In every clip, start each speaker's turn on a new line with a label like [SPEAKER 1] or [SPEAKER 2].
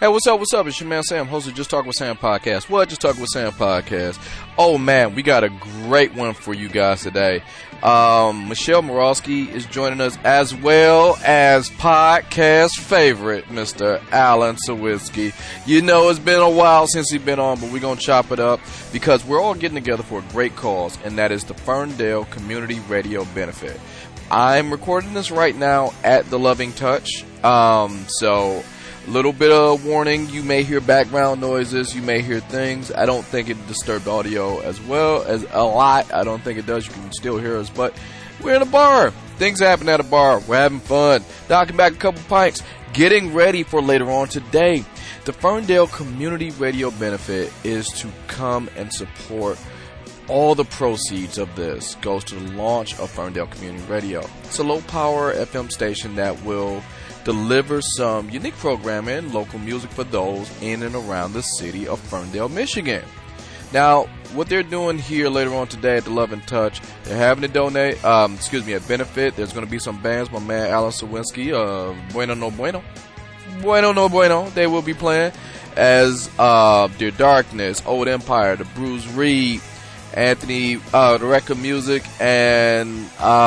[SPEAKER 1] Hey, what's up? What's up? It's your man Sam, host of Just Talk with Sam podcast. What? Just Talk with Sam podcast. Oh man, we got a great one for you guys today. Michelle Morosky is joining us, as well as podcast favorite, Mr. Alan Sawitsky. You know, it's been a while since he's been on, but we're going to chop it up because we're all getting together for a great cause, and that is the Ferndale Community Radio Benefit. I'm recording this right now at the Loving Touch, so little bit of warning, you may hear background noises, you may hear things. I don't think it disturbed audio as well as a lot. I don't think it does. You can still hear us, but we're in a bar. Things happen at a bar. We're having fun, knocking back a couple pints, getting ready for later on today. The Ferndale Community Radio Benefit is to come and support. All the proceeds of this goes to the launch of Ferndale Community Radio. It's a low-power FM station that will deliver some unique programming, local music for those in and around the city of Ferndale, Michigan. Now, what they're doing here later on today at the Love and Touch, they're having to donate, a benefit. There's going to be some bands. My man Alan Sawitsky, Bueno No Bueno, they will be playing as Dear Darkness, Old Empire, The Bruce Reed, Anthony, the Record Music, and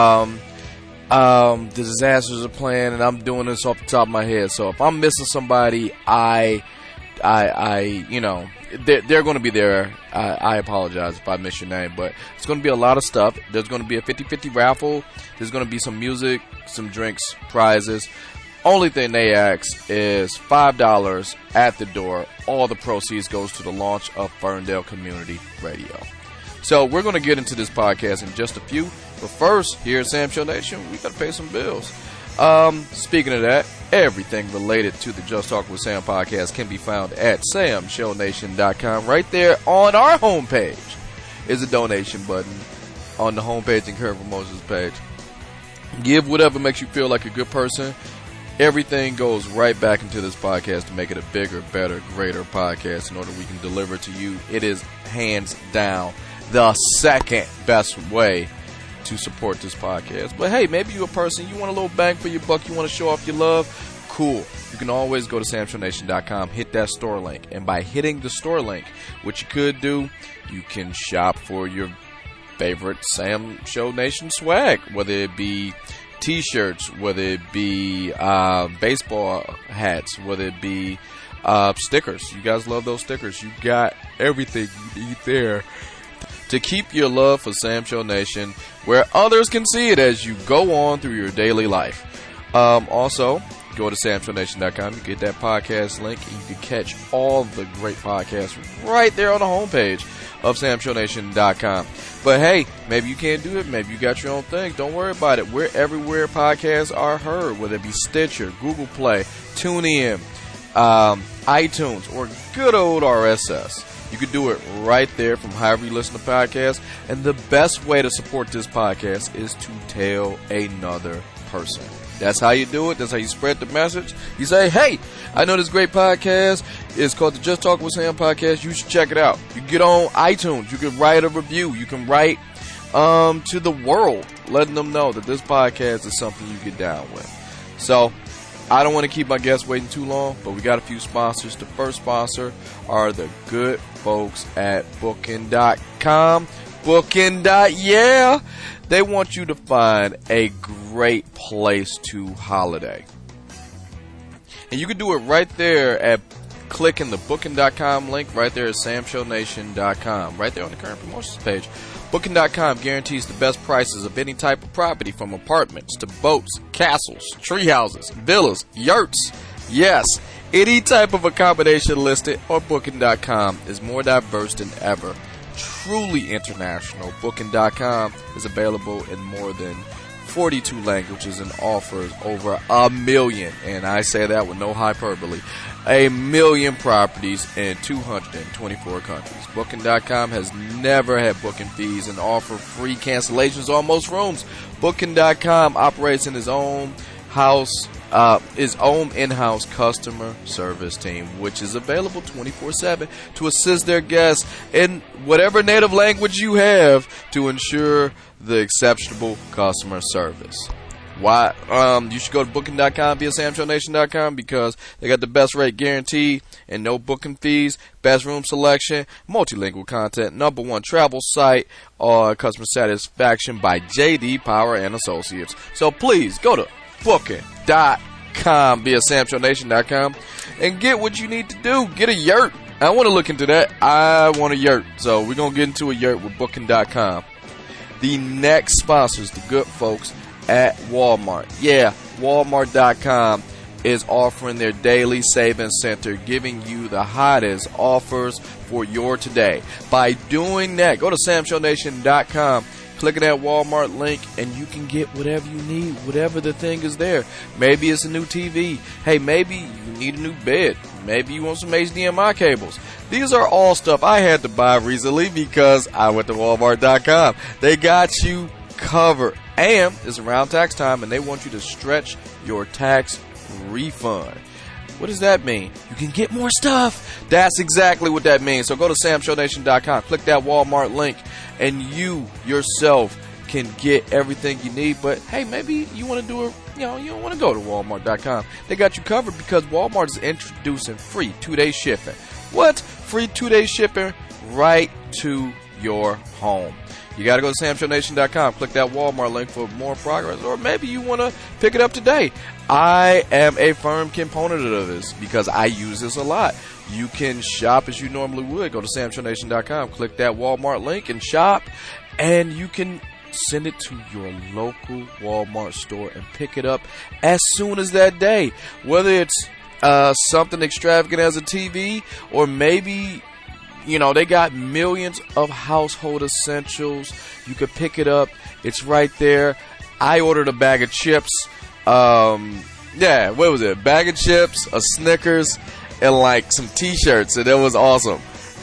[SPEAKER 1] the Disasters are playing, and I'm doing this off the top of my head. So if I'm missing somebody, they're going to be there. I apologize if I miss your name, but it's going to be a lot of stuff. There's going to be a 50-50 raffle. There's going to be some music, some drinks, prizes. Only thing they ask is $5 at the door. All the proceeds goes to the launch of Ferndale Community Radio. So we're going to get into this podcast in just a few. But first, here at Sam Show Nation, we got to pay some bills. Speaking of that, everything related to the Just Talk with Sam podcast can be found at samshownation.com. Right there on our homepage is a donation button on the homepage and current promotions page. Give whatever makes you feel like a good person. Everything goes right back into this podcast to make it a bigger, better, greater podcast in order we can deliver to you. It is hands down the second best way to support this podcast. But hey, maybe you're a person, you want a little bang for your buck, you want to show off your love, cool. You can always go to samshownation.com, hit that store link, and by hitting the store link, what you could do, you can shop for your favorite Sam Show Nation swag, whether it be t-shirts, whether it be baseball hats, whether it be stickers. You guys love those stickers. You got everything you need there to keep your love for Sam Show Nation where others can see it as you go on through your daily life. Also, go to samshownation.com. You get that podcast link, and you can catch all the great podcasts right there on the homepage of samshownation.com. But hey, maybe you can't do it. Maybe you got your own thing. Don't worry about it. We're everywhere podcasts are heard, whether it be Stitcher, Google Play, TuneIn, iTunes, or good old RSS. You can do it right there from however you listen to podcasts. And the best way to support this podcast is to tell another person. That's how you do it. That's how you spread the message. You say, hey, I know this great podcast. It's called the Just Talk with Sam podcast. You should check it out. You can get on iTunes. You can write a review. You can write to the world, letting them know that this podcast is something you get down with. So I don't want to keep my guests waiting too long, but we got a few sponsors. The first sponsor are the good folks at Booking.com. Booking.yeah. They want you to find a great place to holiday. And you can do it right there at clicking the Booking.com link right there at samshownation.com. Right there on the current promotions page. Booking.com guarantees the best prices of any type of property, from apartments to boats, castles, tree houses, villas, yurts. Yes, any type of accommodation listed on Booking.com is more diverse than ever. Truly international. Booking.com is available in more than 42 languages and offers over 1 million, and I say that with no hyperbole, 1 million properties in 224 countries. Booking.com has never had booking fees and offer free cancellations on most rooms. Booking.com operates in his own in-house customer service team, which is available 24/7 to assist their guests in whatever native language you have to ensure the exceptional customer service. Why? You should go to booking.com via samshownation.com because they got the best rate guaranteed and no booking fees, best room selection, multilingual content, #1 travel site, customer satisfaction by JD Power and Associates. So please go to booking.com via samshownation.com and get what you need to do. Get a yurt. I want to look into that. I want a yurt. So we're going to get into a yurt with booking.com. The next sponsors, the good folks at Walmart. Yeah, Walmart.com is offering their daily savings center, giving you the hottest offers for your today. By doing that, go to samshownation.com, click on that Walmart link, and you can get whatever you need, whatever the thing is there. Maybe it's a new TV. Hey, maybe you need a new bed. Maybe you want some HDMI cables. These are all stuff I had to buy recently because I went to Walmart.com. They got you covered. And it's around tax time, and they want you to stretch your tax refund. What does that mean? You can get more stuff. That's exactly what that means. So go to samshownation.com, click that Walmart link, and you yourself can get everything you need. But hey, maybe you want to do it. You don't want to go to Walmart.com. They got you covered because Walmart is introducing free 2-day shipping. What? Free 2-day shipping right to your home. You got to go to samshownation.com, click that Walmart link for more progress, or maybe you want to pick it up today. I am a firm component of this because I use this a lot. You can shop as you normally would. Go to samshownation.com, click that Walmart link and shop, and you can send it to your local Walmart store and pick it up as soon as that day. Whether it's something extravagant as a TV, or maybe they got millions of household essentials. You could pick it up. It's right there. I ordered a bag of chips. What was it? A bag of chips, a Snickers, and like some t-shirts. And it was awesome.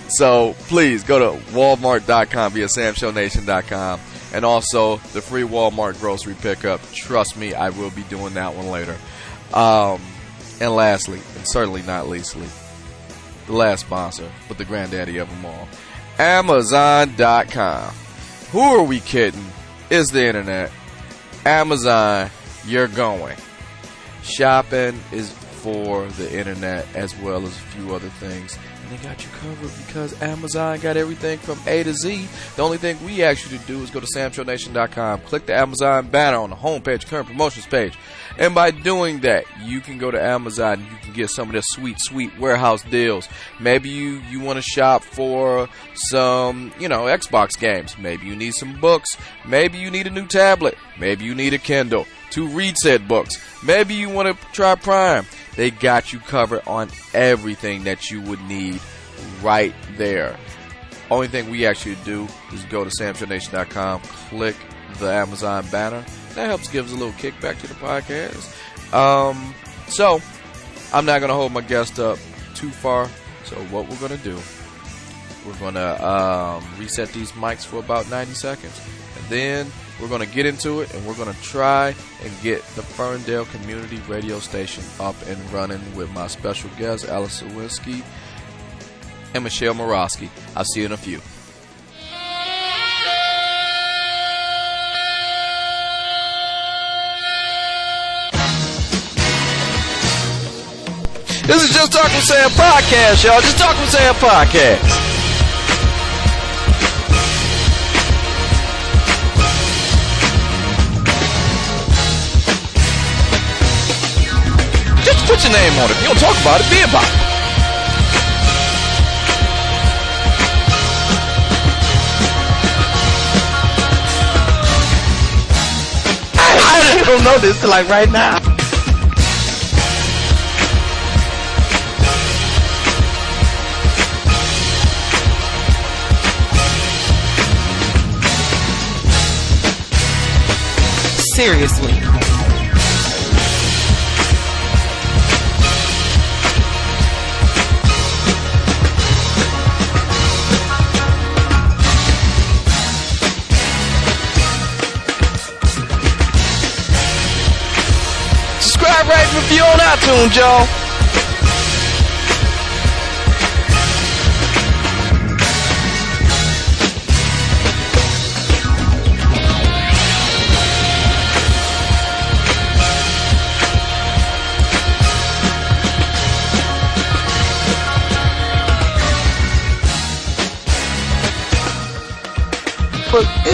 [SPEAKER 1] So please go to walmart.com via samshownation.com. And also the free Walmart grocery pickup. Trust me, I will be doing that one later. And lastly, and certainly not leastly, the last sponsor, but the granddaddy of them all, Amazon.com. Who are we kidding? It's the internet. Amazon, you're going. Shopping is for the internet as well as a few other things. And they got you covered because Amazon got everything from A to Z. The only thing we ask you to do is go to samshownation.com, click the Amazon banner on the homepage, current promotions page. And by doing that, you can go to Amazon and you can get some of their sweet, sweet warehouse deals. Maybe you want to shop for some, Xbox games. Maybe you need some books. Maybe you need a new tablet. Maybe you need a Kindle to read said books. Maybe you want to try Prime. They got you covered on everything that you would need right there. Only thing we ask you to do is go to samshownation.com, click the Amazon banner. That helps give us a little kickback to the podcast. So, I'm not going to hold my guest up too far. So, what we're going to do, we're going to reset these mics for about 90 seconds. And then we're going to get into it, and we're going to try and get the Ferndale Community Radio Station up and running with my special guests, Alice Sawinski and Michelle Morosky. I'll see you in a few. This is Just Talk with Sam Podcast, y'all. Just Talk with Sam Podcast. Just put your name on it. If you don't talk about it, be about it. I don't know this like right now.
[SPEAKER 2] Seriously.
[SPEAKER 1] Subscribe, rate, and review on iTunes, y'all.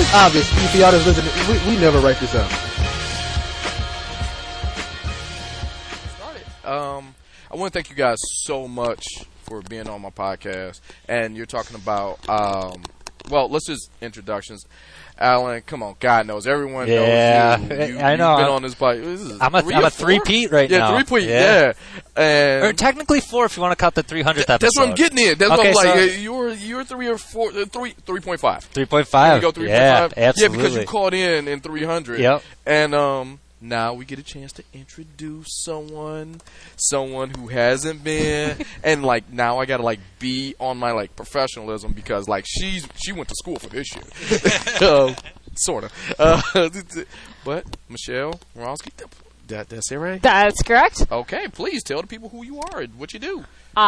[SPEAKER 3] It's obvious. For y'all that's listening, we never write this out.
[SPEAKER 1] I want to thank you guys so much for being on my podcast. And you're talking about, well, let's just introductions. Alan, come on, God knows, everyone knows you.
[SPEAKER 4] I know.
[SPEAKER 1] You've been on this bike.
[SPEAKER 4] I'm a three-peat right now.
[SPEAKER 1] Yeah, three-peat, yeah. And
[SPEAKER 4] or technically 4 if you want to count the 300th episode.
[SPEAKER 1] That's what I'm getting in. That's
[SPEAKER 4] okay,
[SPEAKER 1] what I'm like.
[SPEAKER 4] So
[SPEAKER 1] you're 3 or 4, 3.5.
[SPEAKER 4] 3.5.
[SPEAKER 1] You go 3.5.
[SPEAKER 4] Yeah, absolutely.
[SPEAKER 1] Yeah, because you called in 300.
[SPEAKER 4] Yep.
[SPEAKER 1] And now we get a chance to introduce someone who hasn't been, and like now I gotta like be on my like professionalism because like she went to school for this shit, sort of. But Michelle Morosky, that's it, right?
[SPEAKER 5] That's correct.
[SPEAKER 1] Okay, please tell the people who you are and what you do.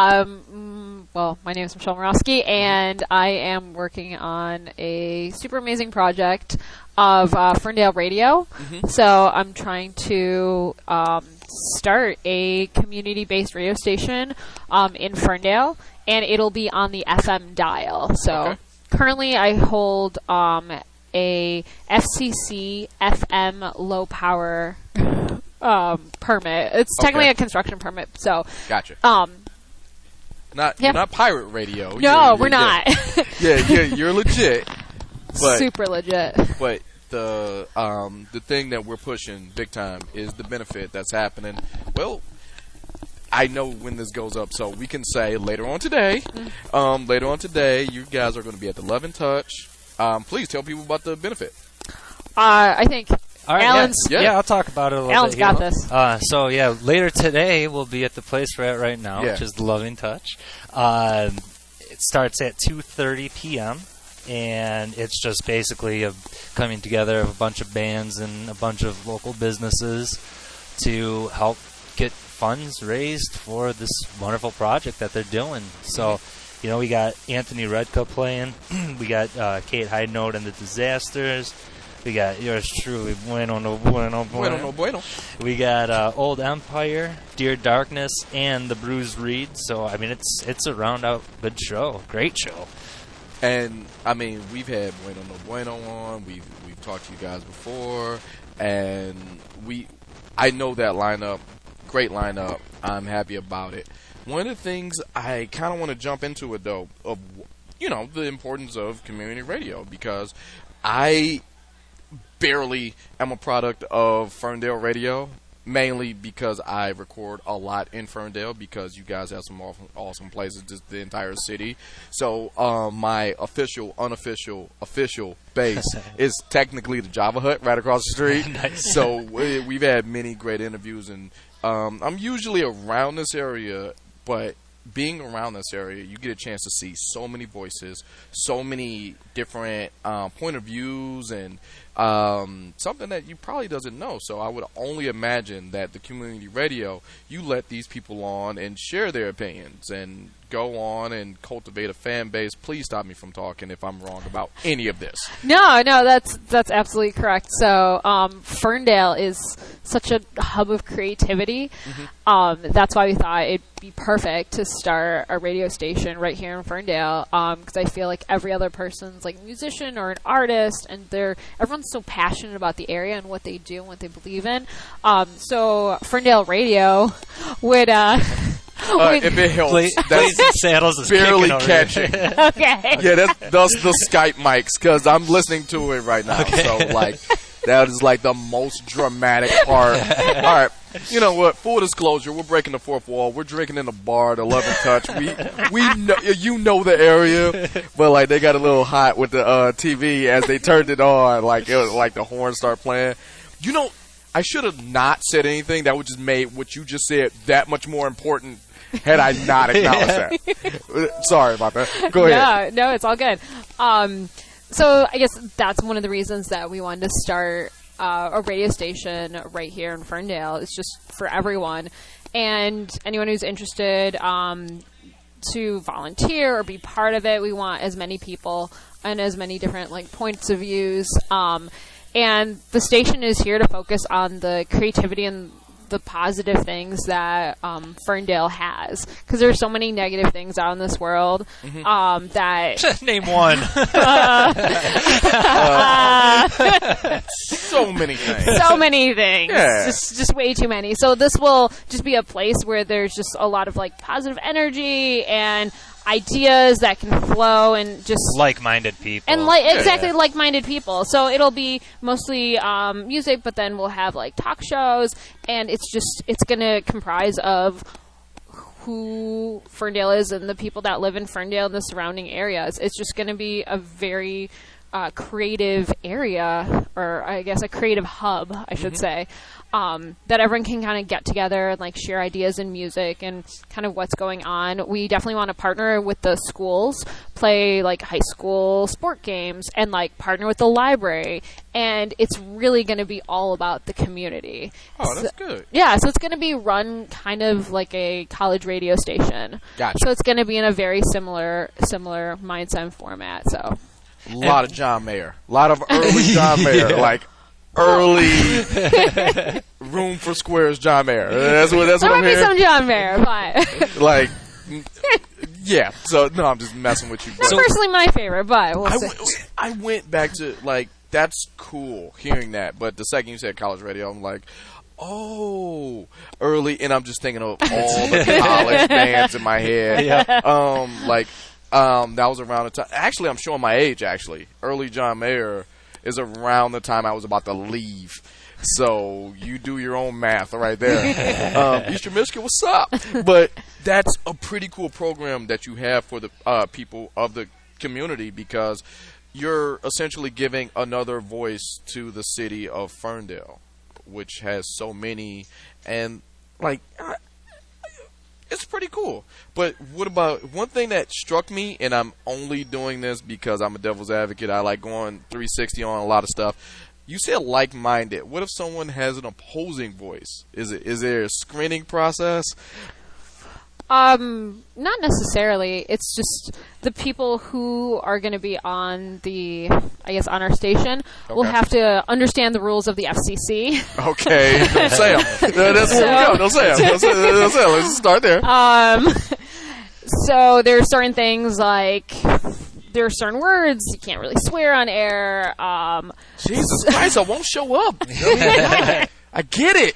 [SPEAKER 5] Well, my name is Michelle Morosky, and I am working on a super amazing project of Ferndale Radio. Mm-hmm. So I'm trying to start a community-based radio station in Ferndale, and it'll be on the FM dial. So currently I hold a FCC FM low power permit. It's technically a construction permit. So
[SPEAKER 1] gotcha. You're not pirate radio.
[SPEAKER 5] No, we're not.
[SPEAKER 1] You're legit. But,
[SPEAKER 5] super legit.
[SPEAKER 1] But the thing that we're pushing big time is the benefit that's happening. Well, I know when this goes up, so we can say later on today. You guys are going to be at the Love and Touch. Please tell people about the benefit.
[SPEAKER 5] I think
[SPEAKER 4] all right,
[SPEAKER 5] Alan's...
[SPEAKER 4] Yeah, I'll talk about it a little
[SPEAKER 5] Alan's
[SPEAKER 4] bit.
[SPEAKER 5] Alan's got
[SPEAKER 4] this. Later today we'll be at the place we're at right now, which is the Loving Touch. It starts at 2:30 p.m., and it's just basically a coming together of a bunch of bands and a bunch of local businesses to help get funds raised for this wonderful project that they're doing. So, we got Anthony Redka playing. We got Kate Hydenote and the Disasters. We got yours truly, Bueno No Bueno.
[SPEAKER 1] Bueno No Bueno.
[SPEAKER 4] We got Old Empire, Dear Darkness, and the Bruised Reed. So, I mean, it's a round-out good show. Great show.
[SPEAKER 1] And, I mean, we've had Bueno No Bueno on. We've talked to you guys before. And I know that lineup. Great lineup. I'm happy about it. One of the things I kind of want to jump into it, though, of, the importance of community radio. Because I barely am a product of Ferndale Radio, mainly because I record a lot in Ferndale because you guys have some awesome places, just the entire city. So my unofficial base is technically the Java Hut right across the street.
[SPEAKER 4] Nice.
[SPEAKER 1] So we've had many great interviews, and I'm usually around this area, but being around this area, you get a chance to see so many voices, so many different point of views, and something that you probably doesn't know. So I would only imagine that the community radio, you let these people on and share their opinions and go on and cultivate a fan base. Please stop me from talking if I'm wrong about any of this.
[SPEAKER 5] No, that's absolutely correct. So Ferndale is such a hub of creativity. Mm-hmm. That's why we thought it'd be perfect to start a radio station right here in Ferndale, because I feel like every other person's like a musician or an artist, and everyone's so passionate about the area and what they do and what they believe in. So Ferndale Radio would
[SPEAKER 1] if it helps,
[SPEAKER 4] Blazing Saddles is
[SPEAKER 1] barely catching.
[SPEAKER 5] Okay.
[SPEAKER 1] Yeah, that's the Skype mics, because I'm listening to it right now. Okay. So like that is like the most dramatic part. All right, you know what? Full disclosure, we're breaking the fourth wall. We're drinking in a bar, the Love and Touch. We know the area, but like they got a little hot with the TV as they turned it on. Like it was like the horn start playing. I should have not said anything. That would just made what you just said that much more important. Had I not acknowledged that. Sorry about that. Go ahead.
[SPEAKER 5] No, it's all good. So I guess that's one of the reasons that we wanted to start a radio station right here in Ferndale. It's just for everyone. And anyone who's interested to volunteer or be part of it, we want as many people and as many different like points of views. And the station is here to focus on the creativity and the positive things that Ferndale has, because there's so many negative things out in this world that
[SPEAKER 4] name one.
[SPEAKER 1] So many things.
[SPEAKER 5] So many things.
[SPEAKER 1] Yeah.
[SPEAKER 5] Just way too many. So this will just be a place where there's just a lot of like positive energy and ideas that can flow, and just
[SPEAKER 4] like-minded people,
[SPEAKER 5] and like-minded people. So it'll be mostly music, but then we'll have like talk shows, and it's going to comprise of who Ferndale is and the people that live in Ferndale and the surrounding areas. It's just going to be a very creative area, or I guess a creative hub, I should say, that everyone can kind of get together and like share ideas in music and kind of what's going on. We definitely want to partner with the schools, play like high school sport games, and like partner with the library. And it's really going to be all about the community.
[SPEAKER 1] Oh, that's good.
[SPEAKER 5] Yeah, so it's going to be run kind of like a college radio station.
[SPEAKER 1] Gotcha.
[SPEAKER 5] So it's going to be in a very similar mindset and format. So
[SPEAKER 1] a lot of John Mayer. A lot of early John Mayer. Like early Room for Squares John Mayer. That's what
[SPEAKER 5] there
[SPEAKER 1] I'm
[SPEAKER 5] might be
[SPEAKER 1] hearing.
[SPEAKER 5] some John Mayer, but
[SPEAKER 1] Like, yeah. So, no, I'm just messing with you.
[SPEAKER 5] not personally my favorite, but we'll see.
[SPEAKER 1] I went back to, like, that's cool hearing that. But the second you said college radio, I'm like, oh, early. And I'm just thinking of all the college bands in my head.
[SPEAKER 4] Yeah.
[SPEAKER 1] That was around the time. Actually, I'm showing my age, actually. Early John Mayer is around the time I was about to leave. So you do your own math right there. Eastern Michigan, what's up? But that's a pretty cool program that you have for the people of the community, because you're essentially giving another voice to the city of Ferndale, which has so many, and like it's pretty cool. But what about one thing that struck me, and I'm only doing this because I'm a devil's advocate. I like going 360 on a lot of stuff. You said like-minded. What if someone has an opposing voice? Is there a screening process?
[SPEAKER 5] Not necessarily. It's just the people who are going to be on on our station will have to understand the rules of the FCC.
[SPEAKER 1] Okay, don't say them. That's where we go. Don't say them. Don't say them. Let's start there.
[SPEAKER 5] So there are certain things like there are certain words you can't really swear on air.
[SPEAKER 1] Jesus Christ, I won't show up. I get it.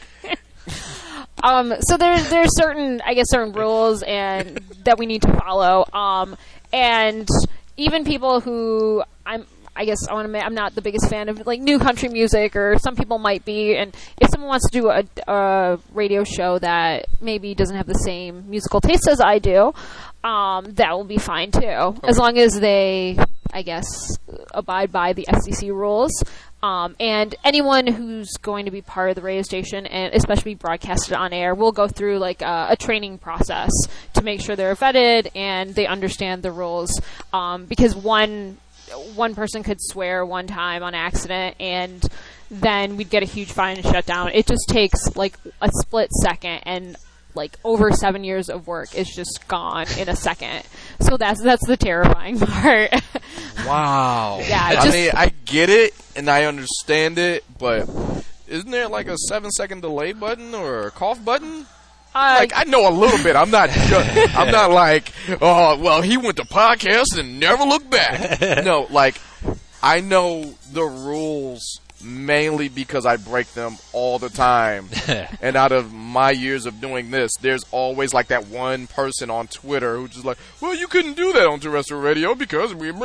[SPEAKER 5] So there's certain rules and that we need to follow. And even people who I'm not the biggest fan of like new country music, or some people might be. And if someone wants to do a radio show that maybe doesn't have the same musical taste as I do, that will be fine too, as long as they, abide by the FCC rules. And anyone who's going to be part of the radio station, and especially broadcasted on air, will go through like a training process to make sure they're vetted and they understand the rules. Because one person could swear one time on accident, and then we'd get a huge fine and shut down. It just takes like a split second, and like over 7 years of work is just gone in a second. So that's the terrifying part.
[SPEAKER 1] Wow.
[SPEAKER 5] Yeah.
[SPEAKER 1] I mean, I get it and I understand it, but isn't there like a 7-second delay button or a cough button? I know a little bit. I'm not like, oh, well, he went to podcast and never looked back. No, like, I know the rules mainly because I break them all the time. And out of my years of doing this, there's always like that one person on Twitter who's just like, well, you couldn't do that on terrestrial radio because we... And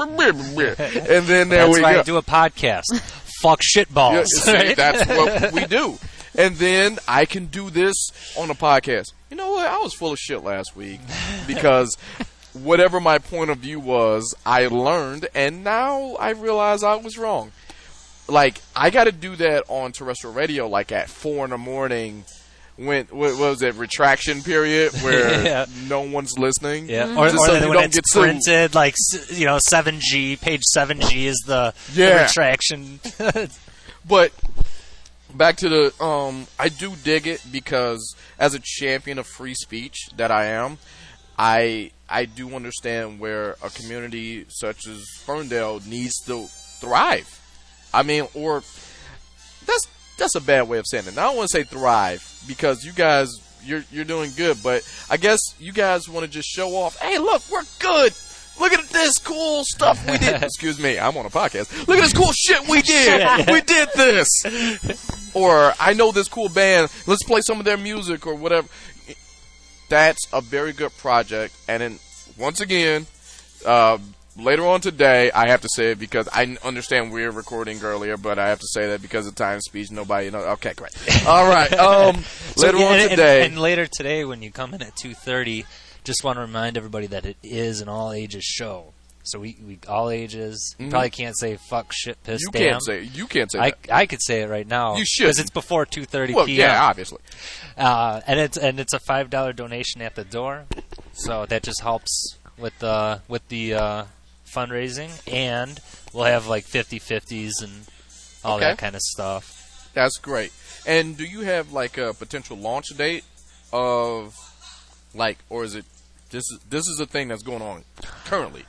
[SPEAKER 1] then there
[SPEAKER 4] That's
[SPEAKER 1] we
[SPEAKER 4] why
[SPEAKER 1] go.
[SPEAKER 4] I do a podcast. Fuck shitballs.
[SPEAKER 1] Yeah, see, that's what we do. And then I can do this on a podcast. You know what? I was full of shit last week because whatever my point of view was, I learned, and now I realize I was wrong. Like, I got to do that on terrestrial radio, like at 4 a.m. when what was it, retraction period, where no one's listening.
[SPEAKER 4] Yeah,
[SPEAKER 5] Mm-hmm.
[SPEAKER 4] or
[SPEAKER 1] so
[SPEAKER 4] then
[SPEAKER 1] you
[SPEAKER 4] when
[SPEAKER 1] don't
[SPEAKER 4] it's
[SPEAKER 1] get sued.
[SPEAKER 4] printed, like 7G, page 7G is the retraction.
[SPEAKER 1] But back to the, I do dig it because as a champion of free speech that I am, I do understand where a community such as Ferndale needs to thrive. I mean, or that's a bad way of saying it. Now, I don't want to say thrive because you guys, you're doing good, but I guess you guys want to just show off. Hey, look, we're good. Look at this cool stuff we did. Excuse me, I'm on a podcast. Look at this cool shit we did. We did this. Or I know this cool band. Let's play some of their music or whatever. That's a very good project. And then once again, later on today, I have to say it because I understand we're recording earlier, but I have to say that because of time speech, nobody knows. Okay, great. All right. Later on today.
[SPEAKER 4] And later today, when you come in at 2:30, just want to remind everybody that it is an all-ages show. So we all ages. You probably can't say fuck, shit, piss, damn.
[SPEAKER 1] You can't say that.
[SPEAKER 4] I could say it right now.
[SPEAKER 1] You should.
[SPEAKER 4] Because it's before 2:30 p.m.
[SPEAKER 1] Well, yeah, obviously.
[SPEAKER 4] And it's a $5 donation at the door. So that just helps with the fundraising. And we'll have like 50/50s and all that kind of stuff.
[SPEAKER 1] That's great. And do you have like a potential launch date of like, or is it this is a thing that's going on currently?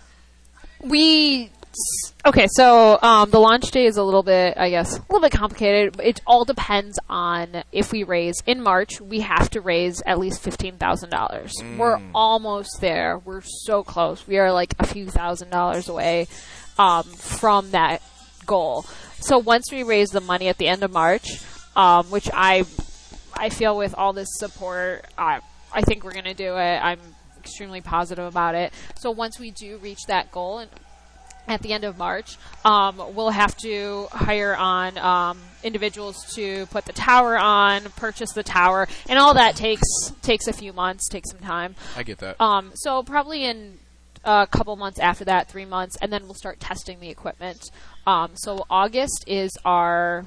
[SPEAKER 5] So the launch day is a little bit complicated. It all depends on if we raise in March. We have to raise at least $15,000. We're almost there. We're so close. We are like a few $1,000s away from that goal. So once we raise the money at the end of March, which I feel with all this support, I think we're going to do it. I'm extremely positive about it. So once we do reach that goal and at the end of March, we'll have to hire on individuals to put the tower on, purchase the tower, and all that takes a few months, takes some time.
[SPEAKER 1] I get that.
[SPEAKER 5] So probably in a couple months after that, 3 months, and then we'll start testing the equipment. So August is our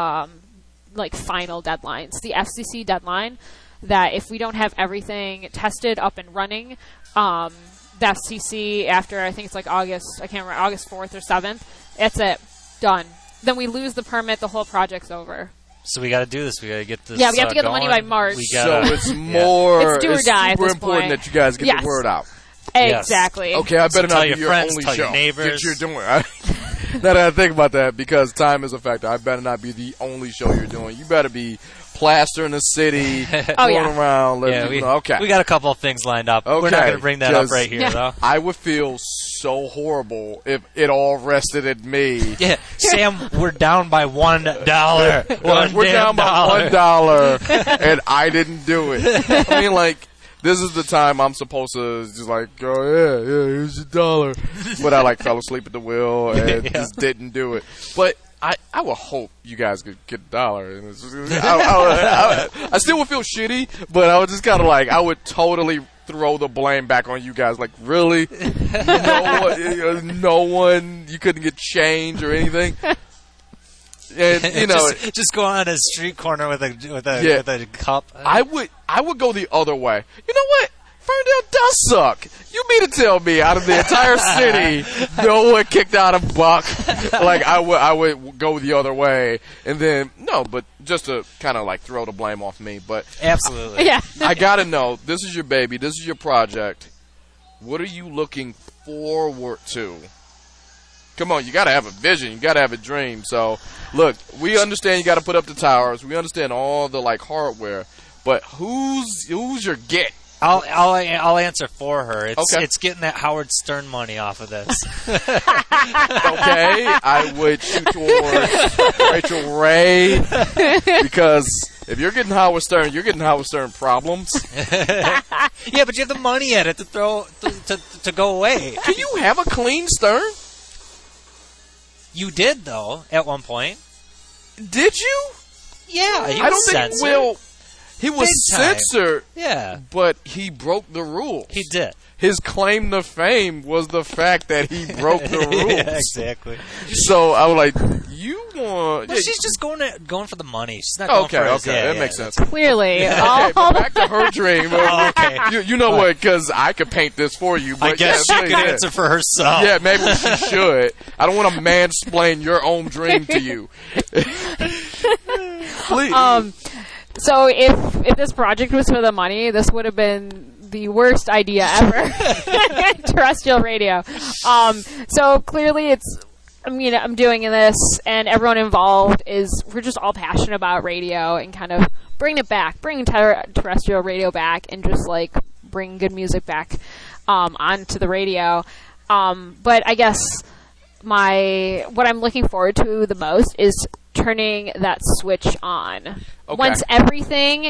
[SPEAKER 5] final deadline. It's the FCC deadline. That if we don't have everything tested up and running, the FCC after I think it's like August 4th or 7th, that's it, done. Then we lose the permit, the whole project's over.
[SPEAKER 4] So we got to do this. We got to get this.
[SPEAKER 5] Yeah, we have to get
[SPEAKER 4] going.
[SPEAKER 5] the money by March.
[SPEAKER 1] So it's more.
[SPEAKER 5] It's do or die
[SPEAKER 1] super
[SPEAKER 5] at this
[SPEAKER 1] important
[SPEAKER 5] point.
[SPEAKER 1] that you guys get the word out.
[SPEAKER 5] Exactly.
[SPEAKER 1] Yes. Okay, I better not be your
[SPEAKER 4] friends,
[SPEAKER 1] only
[SPEAKER 4] tell
[SPEAKER 1] show
[SPEAKER 4] your neighbors.
[SPEAKER 1] that you're doing. Now that I think about that, because time is a factor, I better not be the only show you're doing. You better be plastering the city, going around. We
[SPEAKER 4] got a couple of things lined up.
[SPEAKER 1] Okay,
[SPEAKER 4] we're not going to bring that up right here, though.
[SPEAKER 1] I would feel so horrible if it all rested at me.
[SPEAKER 4] Yeah, Sam, we're down by $1.
[SPEAKER 1] We're down by $1, and I didn't do it. I mean, like, this is the time I'm supposed to just like go, yeah, here's your $1. But I like fell asleep at the wheel and just didn't do it. But I would hope you guys could get $1. And it's just, I still would feel shitty, but I would just kind of like, I would totally throw the blame back on you guys. Like, really? No one, you couldn't get change or anything? And,
[SPEAKER 4] just go on a street corner with a cup.
[SPEAKER 1] I would go the other way. You know what? Ferndale does suck. You mean to tell me out of the entire city, no one kicked out a buck? Like I would go the other way, and then but just to kind of like throw the blame off me. But
[SPEAKER 4] absolutely,
[SPEAKER 1] I gotta know. This is your baby. This is your project. What are you looking forward to? Come on, you got to have a vision. You got to have a dream. So, look, we understand you got to put up the towers. We understand all the like hardware, but who's your get?
[SPEAKER 4] I'll answer for her. It's getting that Howard Stern money off of this.
[SPEAKER 1] Okay, I would shoot towards Rachel Ray because if you're getting Howard Stern, you're getting Howard Stern problems.
[SPEAKER 4] Yeah, but you have the money at it to throw to go away.
[SPEAKER 1] Do you have a clean Stern?
[SPEAKER 4] You did, though, at one point.
[SPEAKER 1] Did you?
[SPEAKER 4] Yeah, he was
[SPEAKER 1] I don't
[SPEAKER 4] censored.
[SPEAKER 1] think, well, he was censored.
[SPEAKER 4] Yeah.
[SPEAKER 1] But he broke the rules.
[SPEAKER 4] He did.
[SPEAKER 1] His claim to fame was the fact that he broke the rules.
[SPEAKER 4] Yeah, exactly.
[SPEAKER 1] So I was like, you want...
[SPEAKER 4] Well, she's just going for the money. She's not going for it.
[SPEAKER 1] Okay, that makes sense.
[SPEAKER 5] Clearly.
[SPEAKER 1] Okay, but back to her dream.
[SPEAKER 4] Okay.
[SPEAKER 1] You know what, because I could paint this for you. But
[SPEAKER 4] I guess she could answer for herself.
[SPEAKER 1] Yeah, maybe she should. I don't want to mansplain your own dream to you. Please.
[SPEAKER 5] So if this project was for the money, this would have been the worst idea ever. Terrestrial radio. So clearly I'm doing this, and everyone involved we're just all passionate about radio and kind of bringing terrestrial radio back, and just like bring good music back onto the radio. But I guess what I'm looking forward to the most is turning that switch on.
[SPEAKER 1] Okay.
[SPEAKER 5] Once everything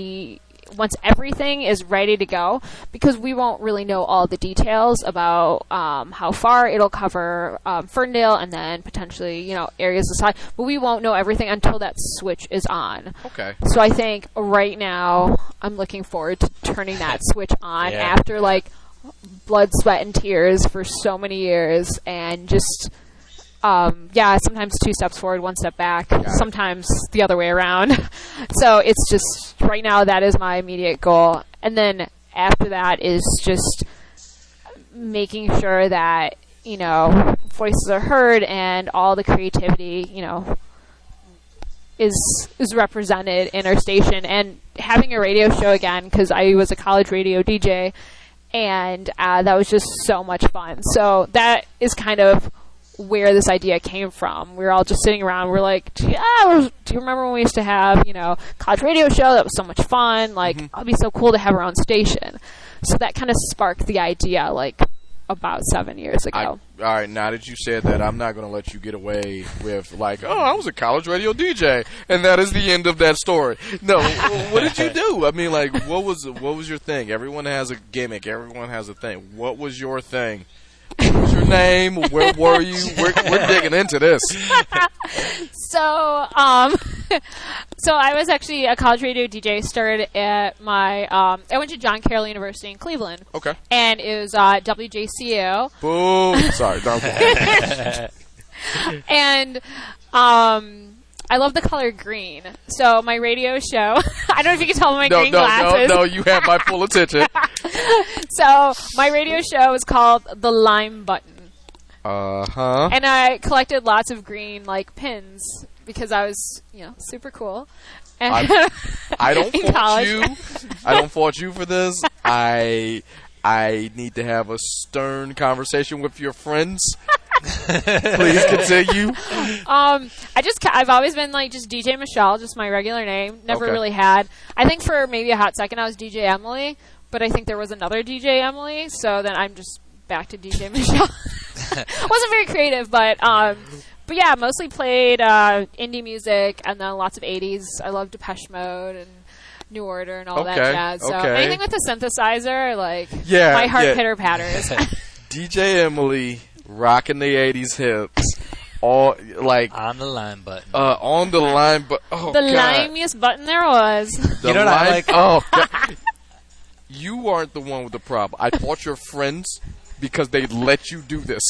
[SPEAKER 5] is ready to go, because we won't really know all the details about how far it'll cover Ferndale and then potentially, areas aside, but we won't know everything until that switch is on.
[SPEAKER 1] Okay.
[SPEAKER 5] So I think right now I'm looking forward to turning that switch on after like blood, sweat, and tears for so many years, and just sometimes 2 steps forward, 1 step back, sometimes the other way around. So it's just, right now, that is my immediate goal. And then after that is just making sure that, voices are heard and all the creativity, is represented in our station. And having a radio show again, because I was a college radio DJ, and that was just so much fun. So that is kind of where this idea came from. We were all just sitting around. We're like, do you remember when we used to have, college radio show? That was so much fun. Like, it'd be so cool to have our own station. So that kind of sparked the idea, like, about 7 years ago.
[SPEAKER 1] All right, now that you said that, I'm not going to let you get away with, like, I was a college radio DJ, and that is the end of that story. No, what did you do? I mean, like, what was your thing? Everyone has a gimmick. Everyone has a thing. What was your thing? What was your name? Where were you? We're digging into this.
[SPEAKER 5] So I was actually a college radio DJ. Started at I went to John Carroll University in Cleveland.
[SPEAKER 1] Okay.
[SPEAKER 5] And it was WJCO.
[SPEAKER 1] Boom. Sorry. Don't
[SPEAKER 5] And I love the color green. So my radio show, I don't know if you can tell by my green glasses.
[SPEAKER 1] No, you have my full attention.
[SPEAKER 5] So my radio show is called The Lime Button.
[SPEAKER 1] Uh-huh.
[SPEAKER 5] And I collected lots of green, like, pins because I was, super cool. And
[SPEAKER 1] I don't fault
[SPEAKER 5] college.
[SPEAKER 1] you. I don't fault you for this. I need to have a stern conversation with your friends. Please continue.
[SPEAKER 5] I've always been like just DJ Michelle, just my regular name. Never really had. I think for maybe a hot second I was DJ Emily, but I think there was another DJ Emily, so then I'm just back to DJ Michelle. Wasn't very creative, but yeah, mostly played indie music and then lots of 80s. I love Depeche Mode and New Order and all that jazz. So anything with a synthesizer, like my heart pitter patters.
[SPEAKER 1] DJ Emily rocking the 80s hips. All like
[SPEAKER 4] on the line button.
[SPEAKER 1] On the line, but
[SPEAKER 5] the limiest button there was.
[SPEAKER 4] You know what I like?
[SPEAKER 1] Oh, God. You aren't the one with the problem. I fought your friends because they let you do this.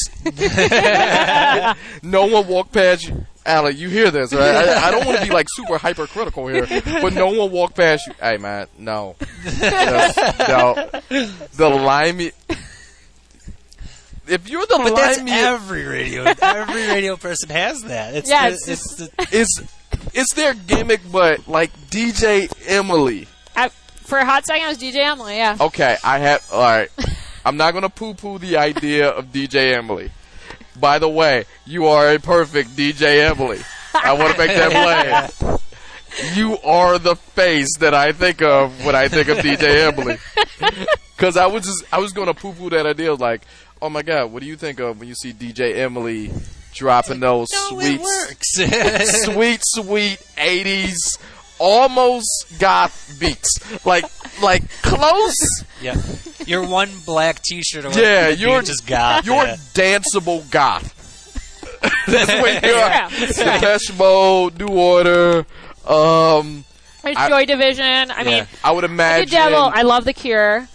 [SPEAKER 1] No one walked past you. Alec, you hear this, right? I don't want to be like super hypercritical here, but no one walked past you. Hey, man, no. No. The limey. If you're the
[SPEAKER 4] but
[SPEAKER 1] limey,
[SPEAKER 4] every radio person has that.
[SPEAKER 1] It's their gimmick, but like DJ Emily.
[SPEAKER 5] For a hot second, I was DJ Emily. Yeah.
[SPEAKER 1] Okay, all right. I'm not gonna poo-poo the idea of DJ Emily. By the way, you are a perfect DJ Emily. I want to make that plain. You are the face that I think of when I think of DJ Emily. Because I was gonna poo-poo that idea, like, oh my God, what do you think of when you see DJ Emily dropping those sweet 80s, almost goth beats, like close.
[SPEAKER 4] Yeah, your one black T-shirt.
[SPEAKER 1] You're
[SPEAKER 4] just goth.
[SPEAKER 1] You're danceable goth. That's what you're. Depeche Mode, New Order.
[SPEAKER 5] Joy Division. I mean,
[SPEAKER 1] I would imagine.
[SPEAKER 5] The Devil. I love The Cure.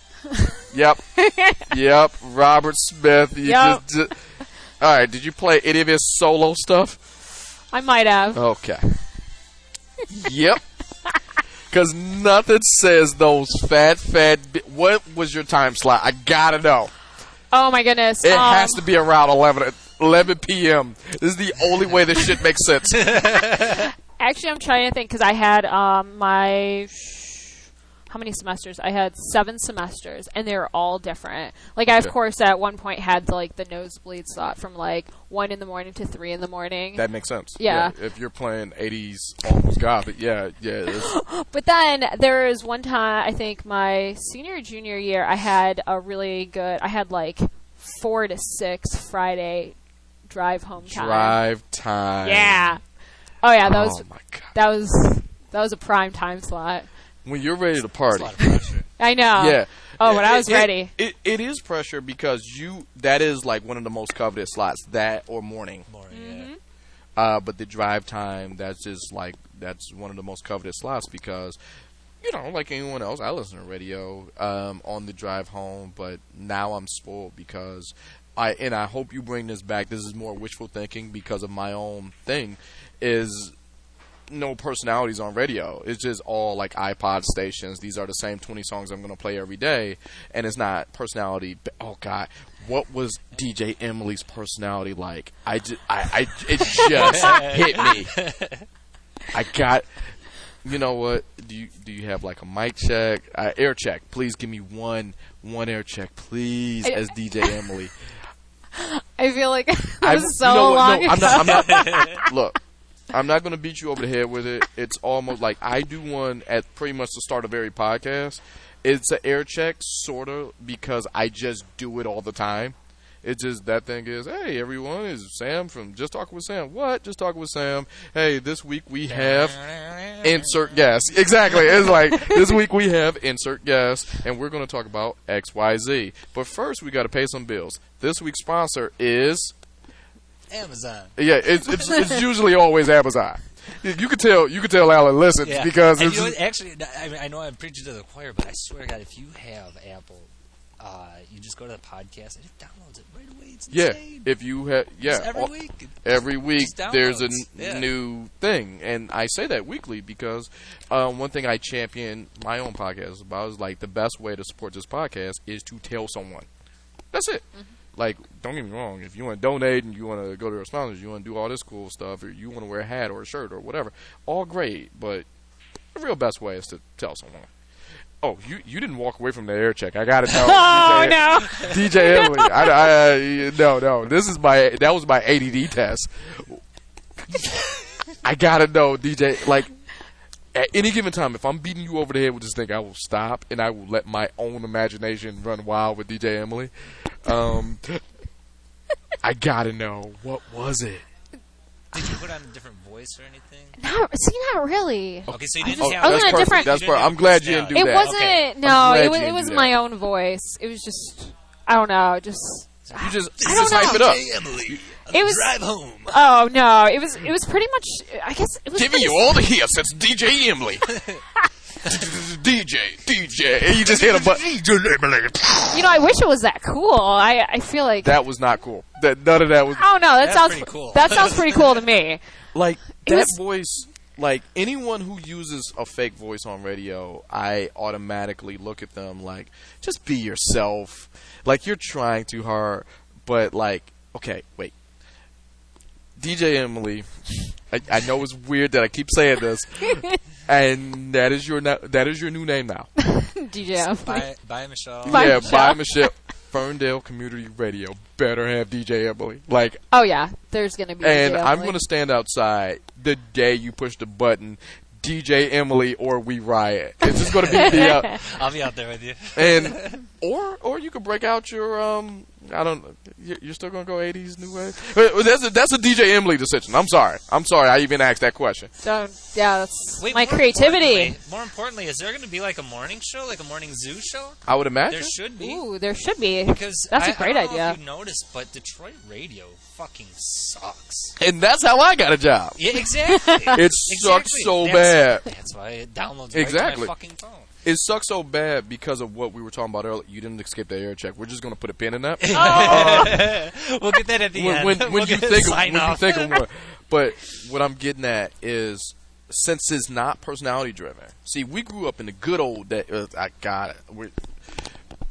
[SPEAKER 1] Yep. Robert Smith. All right. Did you play any of his solo stuff?
[SPEAKER 5] I might have.
[SPEAKER 1] Okay. Yep. Because nothing says those fat. What was your time slot? I gotta know.
[SPEAKER 5] Oh my goodness.
[SPEAKER 1] It has to be around 11 p.m. This is the only way this shit makes sense.
[SPEAKER 5] Actually, I'm trying to think because I had how how many semesters? I had 7 semesters, and they were all different. Like, I, of course, at one point had, like, the nosebleed slot from, like, 1 in the morning to 3 in the morning.
[SPEAKER 1] That makes sense.
[SPEAKER 5] Yeah.
[SPEAKER 1] If you're playing 80s almost gothic, yeah.
[SPEAKER 5] But then there was one time, I think my senior, junior year, I had like 4 to 6 Friday drive home time.
[SPEAKER 1] Drive time.
[SPEAKER 5] Yeah. Oh, yeah,
[SPEAKER 1] my God.
[SPEAKER 5] That was a prime time slot.
[SPEAKER 1] When you're ready to party.
[SPEAKER 4] That's a lot of pressure.
[SPEAKER 5] I know.
[SPEAKER 1] Yeah.
[SPEAKER 5] Oh, but I was ready.
[SPEAKER 1] It is pressure because that is like one of the most coveted slots, that or morning.
[SPEAKER 4] Yeah.
[SPEAKER 1] But the drive time, that's one of the most coveted slots because, like anyone else, I listen to radio on the drive home, but now I'm spoiled because I hope you bring this back. This is more wishful thinking because of my own thing, is no personalities on radio. It's just all like iPod stations. These are the same 20 songs I'm going to play every day, and it's not personality. Oh God, what was DJ Emily's personality like? It just hit me. I got. You know what? Do you have like a mic check, air check? Please give me one air check, please, as DJ Emily.
[SPEAKER 5] I feel like that was long ago.
[SPEAKER 1] I'm not. Look. I'm not going to beat you over the head with it. It's almost like I do one at pretty much the start of every podcast. It's an air check, sort of, because I just do it all the time. It's just that thing is, hey, everyone, is Sam from Just Talking with Sam. What? Just Talking with Sam. Hey, this week we have insert guest. Exactly. It's like, this week we have insert guest, and we're going to talk about XYZ. But first, we got to pay some bills. This week's sponsor is
[SPEAKER 4] Amazon.
[SPEAKER 1] Yeah, it's usually always Amazon. You could tell Alan listens because it's
[SPEAKER 4] actually, I know I'm preaching to the choir, but I swear to God, if you have Apple, you just go to the podcast and it downloads it right away. It's insane.
[SPEAKER 1] If you have every week there's a new thing, and I say that weekly because one thing I champion my own podcast about is like the best way to support this podcast is to tell someone. That's it. Mm-hmm. Like, don't get me wrong, if you want to donate and you want to go to our sponsors, you want to do all this cool stuff, or you want to wear a hat or a shirt or whatever, all great, but the real best way is to tell someone. Oh, you didn't walk away from the air check. I got to know.
[SPEAKER 5] Oh, no.
[SPEAKER 1] DJ Emily. No. That was my ADD test. I got to know, DJ, like, at any given time, if I'm beating you over the head with this thing, I will stop and I will let my own imagination run wild with DJ Emily. I gotta know, what was it?
[SPEAKER 4] Did you put on a different voice or anything?
[SPEAKER 5] Not really.
[SPEAKER 4] Okay, so you didn't have...
[SPEAKER 5] I was on a different...
[SPEAKER 1] That's perfect. I'm glad you didn't do that.
[SPEAKER 5] It wasn't... Okay. No, it was my own voice. It was just... I don't know, just...
[SPEAKER 1] You just hype it up.
[SPEAKER 4] Emily,
[SPEAKER 5] it was
[SPEAKER 4] drive home.
[SPEAKER 5] Oh no! It was pretty much. I guess it was
[SPEAKER 1] giving you all the hits. It's DJ Emily. DJ. And you just hit a button.
[SPEAKER 5] I wish it was that cool. I feel like
[SPEAKER 1] that was not cool. None of that was.
[SPEAKER 5] Oh no, that sounds
[SPEAKER 4] pretty cool.
[SPEAKER 5] That sounds pretty cool to me.
[SPEAKER 1] Like that voice. Like anyone who uses a fake voice on radio, I automatically look at them like, just be yourself. Like you're trying too hard, but like, okay, wait. DJ Emily, I know it's weird that I keep saying this, and that is your new name now.
[SPEAKER 5] DJ Emily.
[SPEAKER 4] Bye, Michelle.
[SPEAKER 1] Bye, Michelle. Ferndale Community Radio better have DJ Emily. Like,
[SPEAKER 5] oh yeah, there's gonna be.
[SPEAKER 1] And
[SPEAKER 5] DJ
[SPEAKER 1] I'm
[SPEAKER 5] Emily.
[SPEAKER 1] gonna stand outside the day you push the button, DJ Emily or we riot. It's just gonna be the.
[SPEAKER 4] I'll be out there with you.
[SPEAKER 1] And or you could break out your I don't. You're still gonna go 80s new wave. That's a DJ Emily decision. I'm sorry. I even asked that question.
[SPEAKER 5] So yeah, that's my creativity.
[SPEAKER 4] More importantly, is there going to be like a morning show, like a morning zoo show?
[SPEAKER 1] I would imagine
[SPEAKER 4] there should be.
[SPEAKER 5] Ooh, there should be.
[SPEAKER 4] Because
[SPEAKER 5] that's a great
[SPEAKER 4] I don't
[SPEAKER 5] idea.
[SPEAKER 4] know if you noticed, but Detroit radio fucking sucks.
[SPEAKER 1] And that's how I got a job.
[SPEAKER 4] Yeah, exactly.
[SPEAKER 1] It sucks so bad.
[SPEAKER 4] That's why it downloads right to my fucking phone.
[SPEAKER 1] It sucks so bad because of what we were talking about earlier. You didn't escape the air check. We're just going to put a pin in that.
[SPEAKER 4] We'll get that at the end.
[SPEAKER 1] When you think of one. But what I'm getting at is, since it's not personality driven. See, we grew up in the good old days.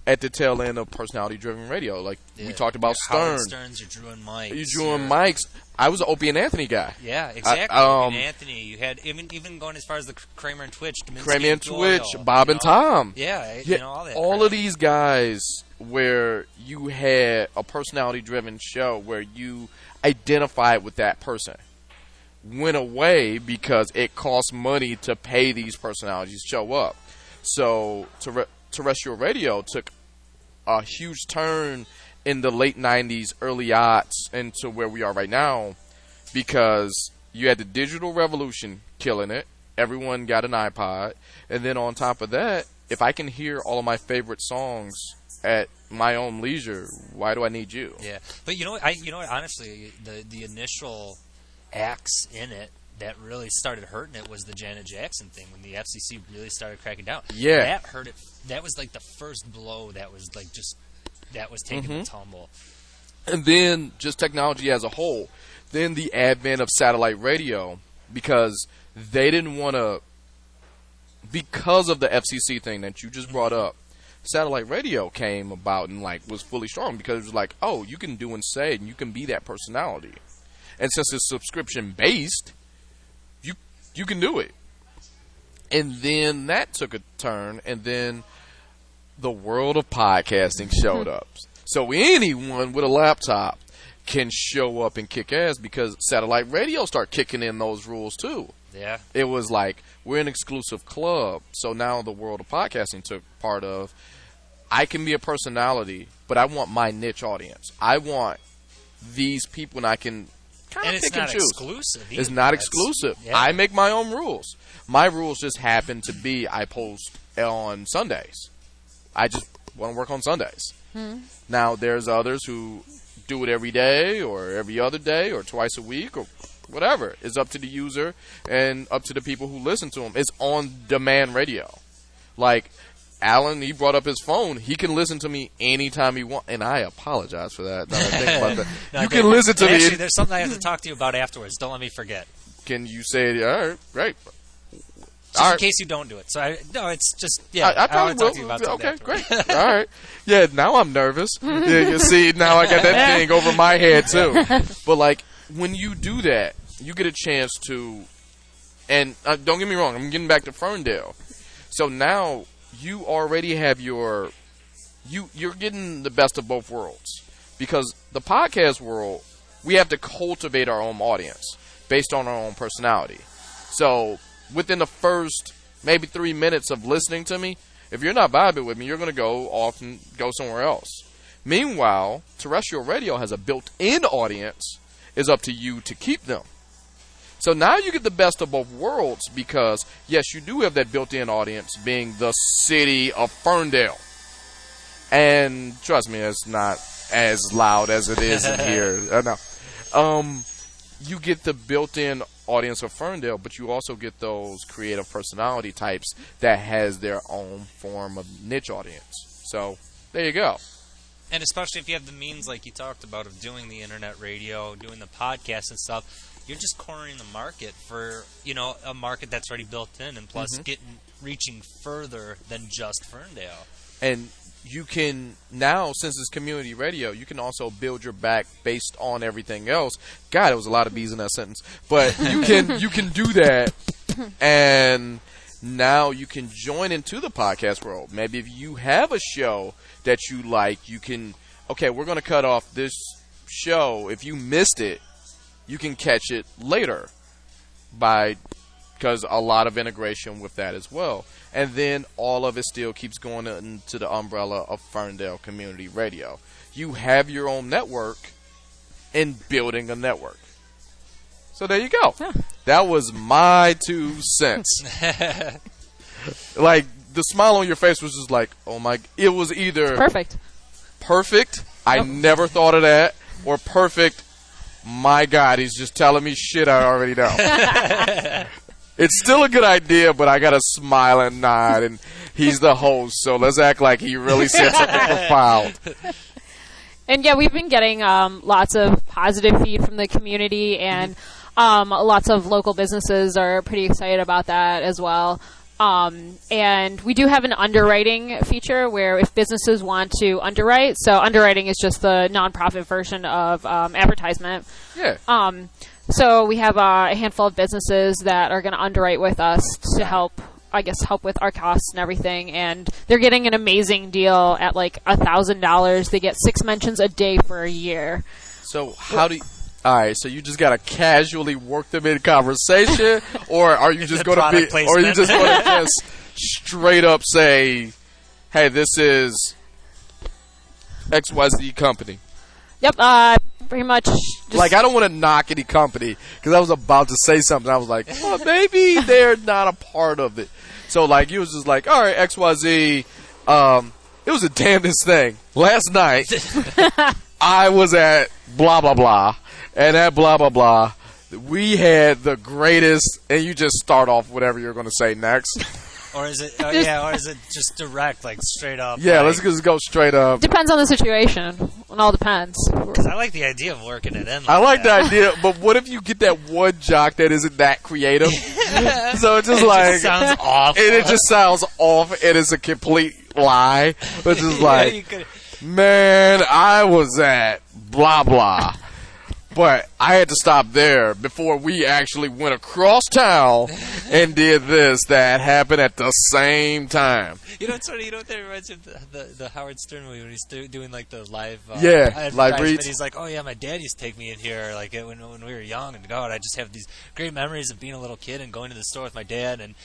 [SPEAKER 1] at the tail end of personality-driven radio. Like, we talked about Stern.
[SPEAKER 4] Howard Stern's, your Drew and Mike.
[SPEAKER 1] You Drew and Mike's. I was an Opie and Anthony guy.
[SPEAKER 4] Yeah, exactly. Opie and Anthony. You had even going as far as the Kramer and Twitch.
[SPEAKER 1] Kramer and Twitch, Bob and Tom.
[SPEAKER 4] Yeah, all that.
[SPEAKER 1] All of these guys where you had a personality-driven show where you identified with that person went away because it cost money to pay these personalities to show up. So terrestrial radio took a huge turn in the late 90s, early aughts, into where we are right now, because you had the digital revolution killing it. Everyone got an iPod. And then on top of that, if I can hear all of my favorite songs at my own leisure, why do I need you?
[SPEAKER 4] Yeah. But you know what, honestly, the initial acts in it that really started hurting it was the Janet Jackson thing, when the FCC really started cracking down.
[SPEAKER 1] Yeah.
[SPEAKER 4] That hurt it. That was like the first blow that was like that was taking the tumble.
[SPEAKER 1] And then just technology as a whole. Then the advent of satellite radio, because they didn't want to, because of the FCC thing that you just brought up, satellite radio came about and like was fully strong, because it was like, oh, you can do and say, and you can be that personality. And since it's subscription based, you can do it. And then that took a turn, and then the world of podcasting showed up. So anyone with a laptop can show up and kick ass, because satellite radio started kicking in those rules too.
[SPEAKER 4] Yeah.
[SPEAKER 1] It was like, we're an exclusive club. So now the world of podcasting took part of, I can be a personality, but I want my niche audience. I want these people, and I can kind of pick and choose.
[SPEAKER 4] Exclusive
[SPEAKER 1] it's not exclusive. Yeah. I make my own rules. My rules just happen to be I post on Sundays. I just want to work on Sundays. Now, there's others who do it every day or every other day or twice a week or whatever. It's up to the user and up to the people who listen to them. It's on-demand radio. Like, Alan, he brought up his phone. He can listen to me anytime he wants. And I apologize for that. Now I think about that.
[SPEAKER 4] No,
[SPEAKER 1] you can listen to me.
[SPEAKER 4] Actually, there's something I have to talk to you about afterwards. Don't let me forget.
[SPEAKER 1] Can you say it? All right, great.
[SPEAKER 4] Just in case you don't do it. So it's just,
[SPEAKER 1] I probably will. Talk to you about okay, great. All right. Yeah, now I'm nervous. Yeah, you see, now I got that thing over my head, too. But, like, when you do that, you get a chance to, and don't get me wrong, I'm getting back to Ferndale. So now you already have you're getting the best of both worlds. Because the podcast world, we have to cultivate our own audience based on our own personality. So within the first maybe 3 minutes of listening to me, if you're not vibing with me, you're going to go off and go somewhere else. Meanwhile, terrestrial radio has a built-in audience. It's up to you to keep them. So now you get the best of both worlds, because, yes, you do have that built-in audience being the city of Ferndale. And trust me, it's not as loud as it is in here. No. You get the built-in audience of Ferndale, but you also get those creative personality types that has their own form of niche audience. So there you go.
[SPEAKER 4] And especially if you have the means, like you talked about, of doing the internet radio, doing the podcast and stuff, you're just cornering the market for, a market that's already built in, and plus reaching further than just Ferndale.
[SPEAKER 1] And you can now, since it's community radio, you can also build your back based on everything else. God, there was a lot of bees in that sentence. But you can do that, and now you can join into the podcast world. Maybe if you have a show that you like, you can, okay, we're going to cut off this show. If you missed it, you can catch it later because a lot of integration with that as well. And then all of it still keeps going into the umbrella of Ferndale Community Radio. You have your own network in building a network. So there you go. Huh. That was my 2 cents. Like, the smile on your face was just like, oh my, it was either perfect, I never thought of that, or perfect, my God, he's just telling me shit I already know. It's still a good idea, but I gotta smile and nod, and he's the host, so let's act like he really said something profound.
[SPEAKER 5] And yeah, we've been getting lots of positive feed from the community, and lots of local businesses are pretty excited about that as well. And we do have an underwriting feature where if businesses want to underwrite, so underwriting is just the nonprofit version of advertisement.
[SPEAKER 1] Yeah.
[SPEAKER 5] So we have a handful of businesses that are going to underwrite with us to help with our costs and everything. And they're getting an amazing deal at like $1,000. They get 6 mentions a day for a year.
[SPEAKER 1] So how do you... All right, so you just gotta casually work them in conversation, or are you just gonna be, or are you just gonna just straight up say, "Hey, this is XYZ company."
[SPEAKER 5] Yep, pretty much.
[SPEAKER 1] Like, I don't want to knock any company because I was about to say something. I was like, "Oh, maybe they're not a part of it." So, like, you was just like, "All right, XYZ." It was the damnedest thing. Last night, I was at blah blah blah. And at blah, blah, blah, we had the greatest, and you just start off whatever you're going to say next.
[SPEAKER 4] Or is it, or is it just direct, like straight up?
[SPEAKER 1] Yeah,
[SPEAKER 4] like,
[SPEAKER 1] let's just go straight up.
[SPEAKER 5] Depends on the situation. It all depends.
[SPEAKER 4] Because I like the idea of working it in.
[SPEAKER 1] I like the idea, but what if you get that one jock that isn't that creative? So it's just like...
[SPEAKER 4] Just sounds off.
[SPEAKER 1] And it just sounds off, and it's a complete lie. It's just like, man, I was at blah, blah. But I had to stop there before we actually went across town and did this that happened at the same time.
[SPEAKER 4] You know what's funny? You know what that reminds me of the Howard Stern movie when he's doing like the live
[SPEAKER 1] live reads.
[SPEAKER 4] He's like, oh yeah, my dad used to take me in here like when we were young, and God, I just have these great memories of being a little kid and going to the store with my dad, and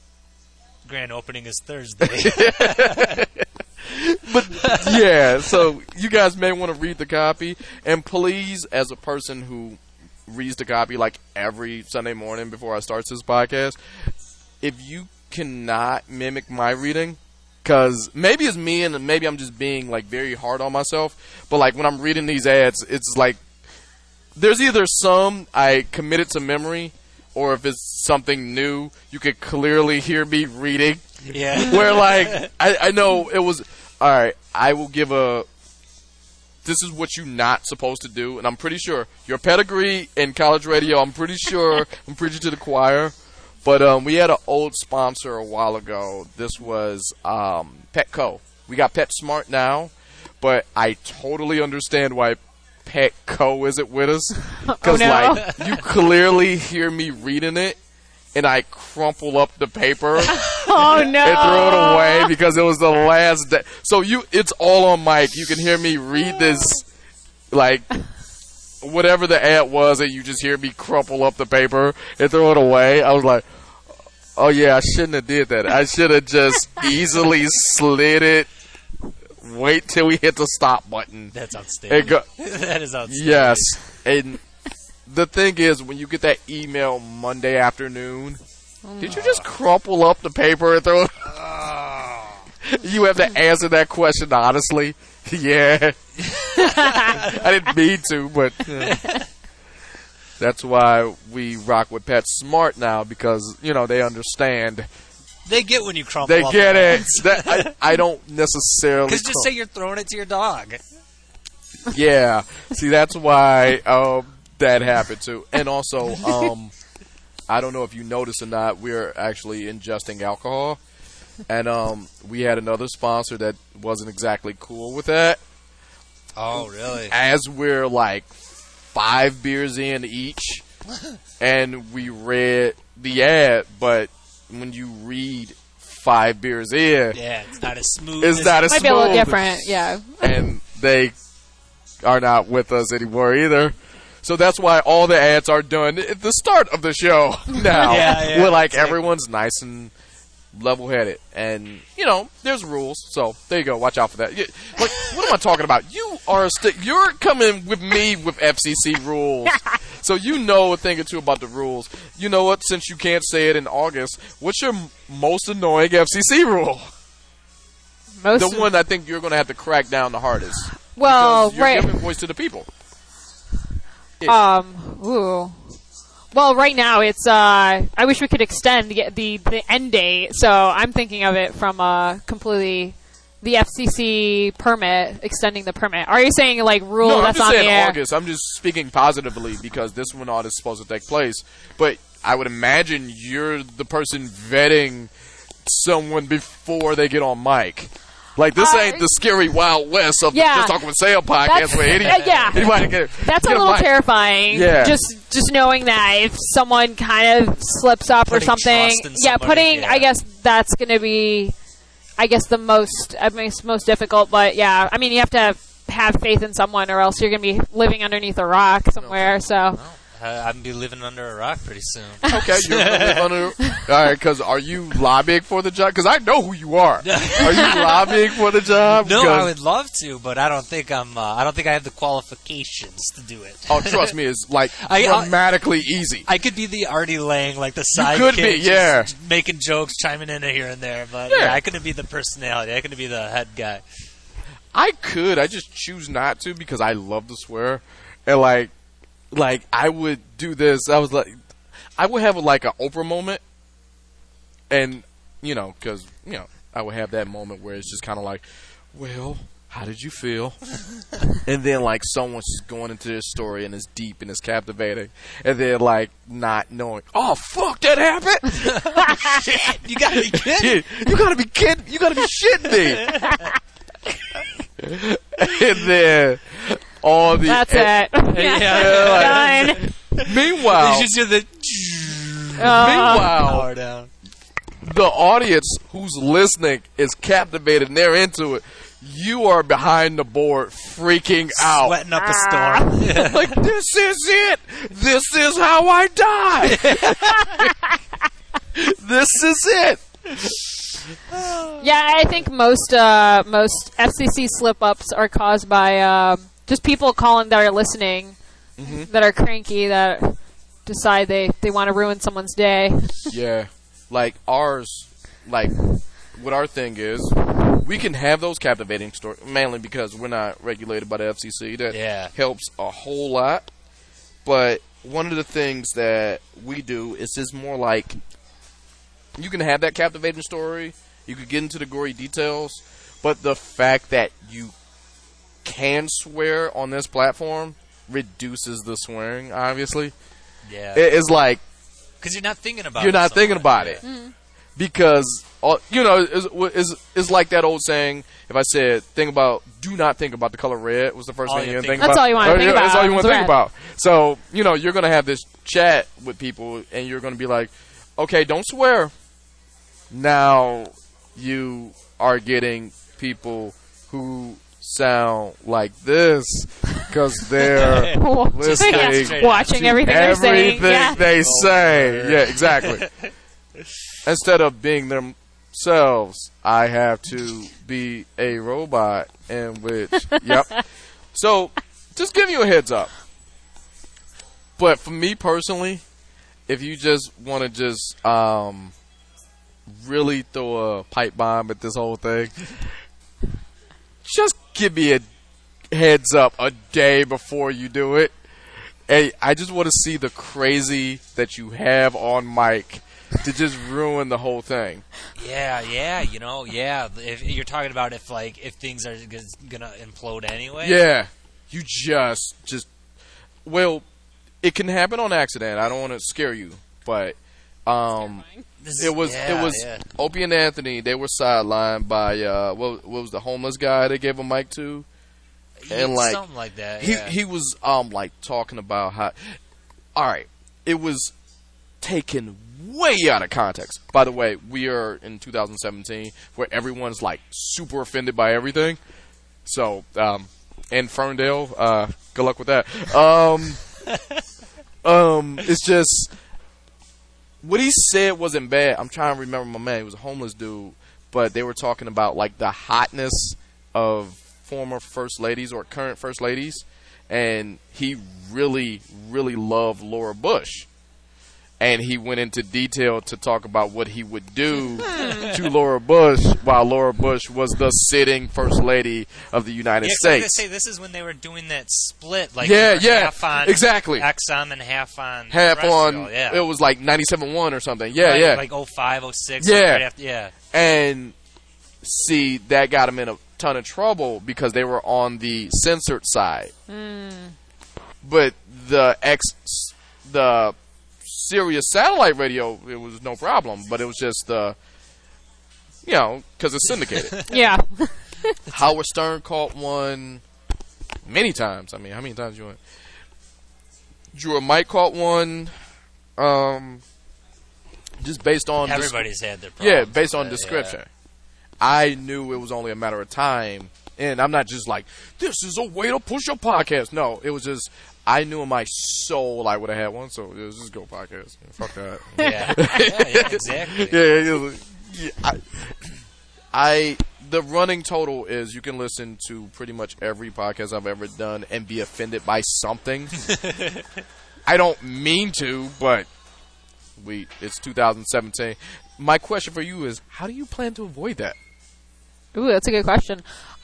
[SPEAKER 4] grand opening is Thursday.
[SPEAKER 1] But yeah, so you guys may want to read the copy, and please, as a person who reads the copy like every Sunday morning before I start this podcast, if you cannot mimic my reading, because maybe it's me and maybe I'm just being like very hard on myself, but like when I'm reading these ads, it's like there's either some I committed to memory, or if it's something new, you could clearly hear me reading.
[SPEAKER 4] Yeah.
[SPEAKER 1] Where like I know it was all right. I will give a. This is what you're not supposed to do, and I'm pretty sure your pedigree in college radio. I'm pretty sure I'm preaching to the choir, but we had an old sponsor a while ago. This was Petco. We got PetSmart now, but I totally understand why Petco isn't with us because like you clearly hear me reading it. And I crumple up the paper
[SPEAKER 5] oh, no.
[SPEAKER 1] and throw it away because it was the last day. So it's all on mic. You can hear me read this, like, whatever the ad was, and you just hear me crumple up the paper and throw it away. I was like, oh, yeah, I shouldn't have did that. I should have just easily slid it. Wait till we hit the stop button.
[SPEAKER 4] That's outstanding. That is outstanding.
[SPEAKER 1] Yes. And... the thing is, when you get that email Monday afternoon, did you just crumple up the paper and throw it? You have to answer that question honestly. Yeah. I didn't mean to, but that's why we rock with PetSmart now because, you know, they understand.
[SPEAKER 4] They get when you crumple up.
[SPEAKER 1] They get it. I don't necessarily.
[SPEAKER 4] Because just say you're throwing it to your dog.
[SPEAKER 1] Yeah. See, that's why... that happened too. And also, I don't know if you noticed or not, we're actually ingesting alcohol. And we had another sponsor that wasn't exactly cool with that.
[SPEAKER 4] Oh, really?
[SPEAKER 1] As we're like 5 beers in each, and we read the ad, but when you read 5 beers in...
[SPEAKER 4] yeah, it's not as smooth.
[SPEAKER 1] It's not as
[SPEAKER 5] smooth. Might be a little different, yeah.
[SPEAKER 1] And they are not with us anymore either. So that's why all the ads are done at the start of the show now.
[SPEAKER 4] Yeah.
[SPEAKER 1] Where like everyone's nice and level-headed. And, you know, there's rules. So there you go. Watch out for that. Like, what am I talking about? You're coming with me with FCC rules. So you know a thing or two about the rules. You know what? Since you can't say it in August, what's your most annoying FCC rule? The one I think you're going to have to crack down the hardest.
[SPEAKER 5] Well,
[SPEAKER 1] you're giving voice to the people.
[SPEAKER 5] Ooh. Well, right now it's, I wish we could extend the end date, so I'm thinking of it from completely the FCC permit, extending the permit. Are you saying, like, rule that's on the air?
[SPEAKER 1] No, I'm just saying August. I'm just speaking positively because this one is supposed to take place. But I would imagine you're the person vetting someone before they get on mic. Like, this ain't the scary Wild West of Just Talking with Sam podcast where anybody can
[SPEAKER 5] That's
[SPEAKER 1] get
[SPEAKER 5] a little
[SPEAKER 1] mic.
[SPEAKER 5] terrifying.
[SPEAKER 1] Yeah.
[SPEAKER 5] Just knowing that if someone kind of slips up or something. I guess that's going to be, the most difficult. But, yeah, I mean, you have to have faith in someone or else you're going to be living underneath a rock somewhere, so...
[SPEAKER 4] I'm going to be living under a rock pretty soon.
[SPEAKER 1] Okay, you're going to live under... All right, because are you lobbying for the job? Because I know who you are. Are you lobbying for the job?
[SPEAKER 4] No, I would love to, but I don't think I have the qualifications to do it.
[SPEAKER 1] Oh, trust me, it's like dramatically easy.
[SPEAKER 4] I could be the Artie Lang, like the sidekick.
[SPEAKER 1] You could be, yeah.
[SPEAKER 4] Making jokes, chiming in here and there, but I couldn't be the personality. I couldn't be the head guy.
[SPEAKER 1] I could. I just choose not to because I love to swear. And, like, I would do this. I would have, like, an Oprah moment. And, because, I would have that moment where it's just kind of like, well, how did you feel? And then, like, someone's just going into their story and it's deep and it's captivating. And then, like, not knowing, oh, fuck, that happened?
[SPEAKER 4] Shit, you gotta be kidding.
[SPEAKER 1] You gotta be kidding. You gotta be shitting me. And then...
[SPEAKER 5] That's it. Done.
[SPEAKER 1] Meanwhile, the audience who's listening is captivated and they're into it. You are behind the board freaking out.
[SPEAKER 4] Sweating up a storm.
[SPEAKER 1] Like, this is it. This is how I die. This is it.
[SPEAKER 5] Yeah, I think most FCC slip-ups are caused by just people calling that are listening, that are cranky, that decide they want to ruin someone's day.
[SPEAKER 1] Yeah. Like ours, like what our thing is, we can have those captivating stories, mainly because we're not regulated by the FCC. That helps a whole lot. But one of the things that we do is just more like, you can have that captivating story, you could get into the gory details, but the fact that you can swear on this platform reduces the swearing, obviously.
[SPEAKER 4] Yeah.
[SPEAKER 1] It's like...
[SPEAKER 4] Because you're not thinking about it.
[SPEAKER 1] You're not thinking about it. Mm-hmm. Because, it's like that old saying, if I said, do not think about the color red, was the first thing you're going to think about.
[SPEAKER 5] That's all you want to think about.
[SPEAKER 1] That's all you want to think about. So, you're going to have this chat with people, and you're going to be like, okay, don't swear. Now, you are getting people who sound like this because they're listening,
[SPEAKER 5] watching everything they're saying.
[SPEAKER 1] They say. Yeah, exactly. Instead of being themselves, I have to be a robot, in which, So, just giving you a heads up. But for me personally, if you just want to just really throw a pipe bomb at this whole thing, just give me a heads up a day before you do it. Hey, I just want to see the crazy that you have on mic to just ruin the whole thing.
[SPEAKER 4] Yeah. If you're talking about if things are gonna implode anyway.
[SPEAKER 1] Yeah, you just well, it can happen on accident. I don't want to scare you, but it was Opie and Anthony. They were sidelined by what was the homeless guy they gave a mic to, and
[SPEAKER 4] something like that.
[SPEAKER 1] He was talking about how. All right, it was taken way out of context. By the way, we are in 2017 where everyone's super offended by everything. So, in Ferndale, good luck with that. It's just. What he said wasn't bad. I'm trying to remember my man. He was a homeless dude. But they were talking about, the hotness of former first ladies or current first ladies. And he really, really loved Laura Bush. And he went into detail to talk about what he would do to Laura Bush while Laura Bush was the sitting first lady of the United States. I was
[SPEAKER 4] going to say, this is when they were doing that split.
[SPEAKER 1] Half on
[SPEAKER 4] exactly. XM and half on
[SPEAKER 1] it was 97.1 or something. Yeah.
[SPEAKER 4] Like 05, 06.
[SPEAKER 1] Yeah.
[SPEAKER 4] Right after,
[SPEAKER 1] And see, that got him in a ton of trouble because they were on the censored side. But the Sirius satellite radio, it was no problem, but it was just because it's syndicated.
[SPEAKER 5] Yeah.
[SPEAKER 1] Howard Stern caught one many times. I mean, how many times you went? Drew and Mike caught one. Just based on
[SPEAKER 4] everybody's had their problems.
[SPEAKER 1] Yeah, based on description. Yeah. I knew it was only a matter of time, and I'm not just like, this is a way to push a podcast. No, it was just I knew in my soul I would have had one, so let's just go podcast. Fuck that.
[SPEAKER 4] Yeah, exactly.
[SPEAKER 1] The running total is you can listen to pretty much every podcast I've ever done and be offended by something. I don't mean to, but it's 2017. My question for you is, how do you plan to avoid that?
[SPEAKER 5] Ooh, that's a good question.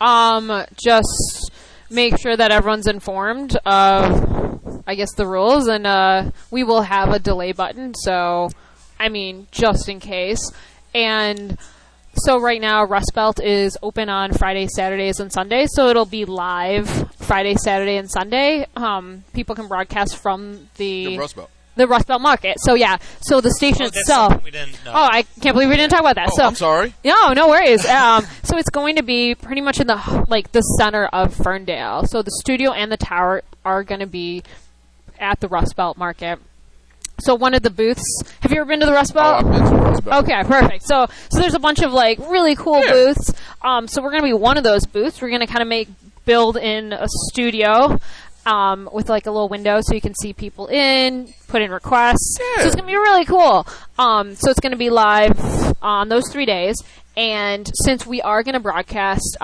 [SPEAKER 5] Just make sure that everyone's informed of, I guess, the rules, and we will have a delay button, so, I mean, just in case. And so right now, Rust Belt is open on Fridays, Saturdays, and Sundays, so it'll be live Friday, Saturday, and Sunday. People can broadcast from the
[SPEAKER 1] Rust Belt.
[SPEAKER 5] The Rust Belt Market. So, yeah. So, the station itself.
[SPEAKER 4] We didn't know.
[SPEAKER 5] Oh, I can't believe we didn't talk about that.
[SPEAKER 1] Oh, I'm sorry.
[SPEAKER 5] No worries. So, it's going to be pretty much in the center of Ferndale. So, the studio and the tower are going to be at the Rust Belt Market. So, one of the booths. Have you ever been to the Rust Belt?
[SPEAKER 1] Oh, I've been to the Rust Belt.
[SPEAKER 5] Okay, perfect. So there's a bunch of, really cool booths. So, we're going to be one of those booths. We're going to build in a studio. With a little window so you can see people put in requests. Yeah. So it's going to be really cool. So it's going to be live on those 3 days. And since we are going to broadcast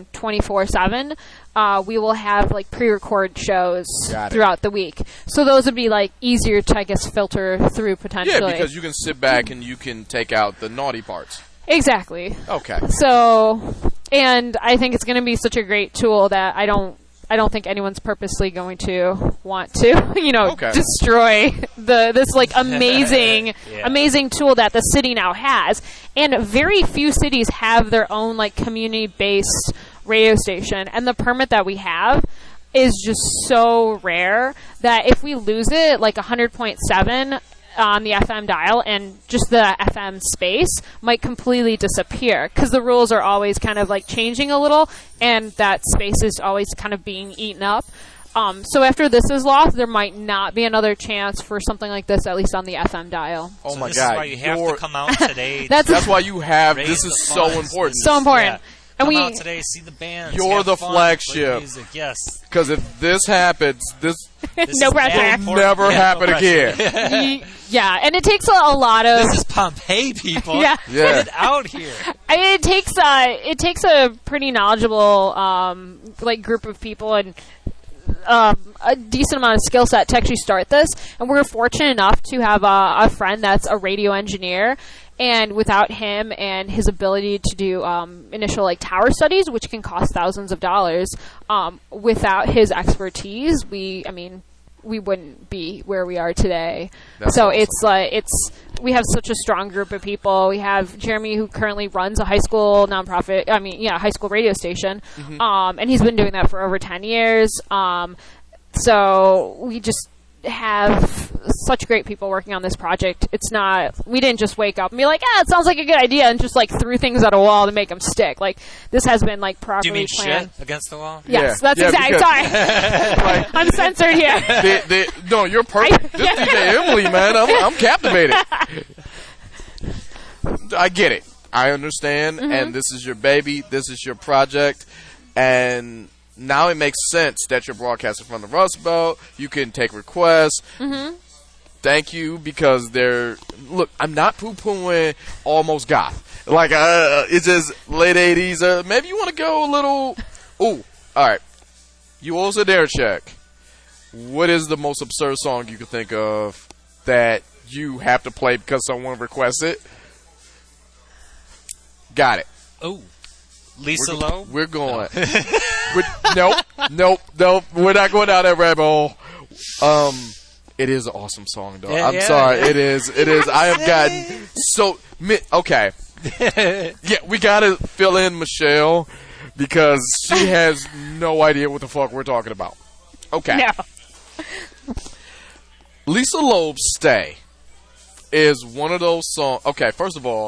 [SPEAKER 5] 24/7, we will have pre-record shows throughout the week. So those would be easier to, I guess, filter through potentially.
[SPEAKER 1] Yeah, because you can sit back and you can take out the naughty parts.
[SPEAKER 5] Exactly.
[SPEAKER 1] Okay.
[SPEAKER 5] So, and I think it's going to be such a great tool that I don't think anyone's purposely going to want to, destroy this amazing, amazing tool that the city now has. And very few cities have their own community-based radio station. And the permit that we have is just so rare that if we lose it, 100.7 on the FM dial and just the FM space might completely disappear because the rules are always kind of changing a little and that space is always kind of being eaten up. So after this is lost, there might not be another chance for something like this, at least on the FM dial.
[SPEAKER 1] Oh my
[SPEAKER 4] this
[SPEAKER 1] God.
[SPEAKER 4] Is why you have to come out today.
[SPEAKER 1] That's why you have, this is so important.
[SPEAKER 5] So important.
[SPEAKER 4] Yeah. Come out today, see the bands.
[SPEAKER 1] You're the flagship.
[SPEAKER 4] Yes.
[SPEAKER 1] Because if this happens, this
[SPEAKER 5] no pressure.
[SPEAKER 1] will never happen again.
[SPEAKER 5] Yeah, and it takes a lot of.
[SPEAKER 4] This is Pompeii, people.
[SPEAKER 5] Yeah.
[SPEAKER 4] Get it out here.
[SPEAKER 5] It takes a pretty knowledgeable group of people and a decent amount of skill set to actually start this. And we're fortunate enough to have a friend that's a radio engineer. And without him and his ability to do initial tower studies, which can cost thousands of dollars, without his expertise, we wouldn't be where we are today. That's so awesome. We have such a strong group of people. We have Jeremy, who currently runs a high school nonprofit. High school radio station, and he's been doing that for over 10 years. So we just have such great people working on this project. We didn't just wake up and be it sounds like a good idea and just threw things at a wall to make them stick. This has been properly
[SPEAKER 4] Do you mean
[SPEAKER 5] planned.
[SPEAKER 4] Shit against the wall?
[SPEAKER 5] Yes, that's exactly. Sorry, I'm censored here.
[SPEAKER 1] No, you're perfect. This DJ Emily, man, I'm captivated. I get it. I understand, and this is your baby. This is your project, and now it makes sense that you're broadcasting from the Rust Belt. You can take requests. Thank you, because look, I'm not poo-pooing almost goth. It's just late 80s. Maybe you want to go a little... Ooh, all right. You also dare check. What is the most absurd song you can think of that you have to play because someone requests it? Got it.
[SPEAKER 4] Oh. Lisa Loeb?
[SPEAKER 1] We're going. Nope. We're not going down that rabbit hole. It is an awesome song, though. I'm sorry. It is. I have gotten so... Okay. Yeah, we got to fill in Michelle because she has no idea what the fuck we're talking about. Okay.
[SPEAKER 5] No.
[SPEAKER 1] Lisa Loeb's Stay is one of those songs... Okay, first of all,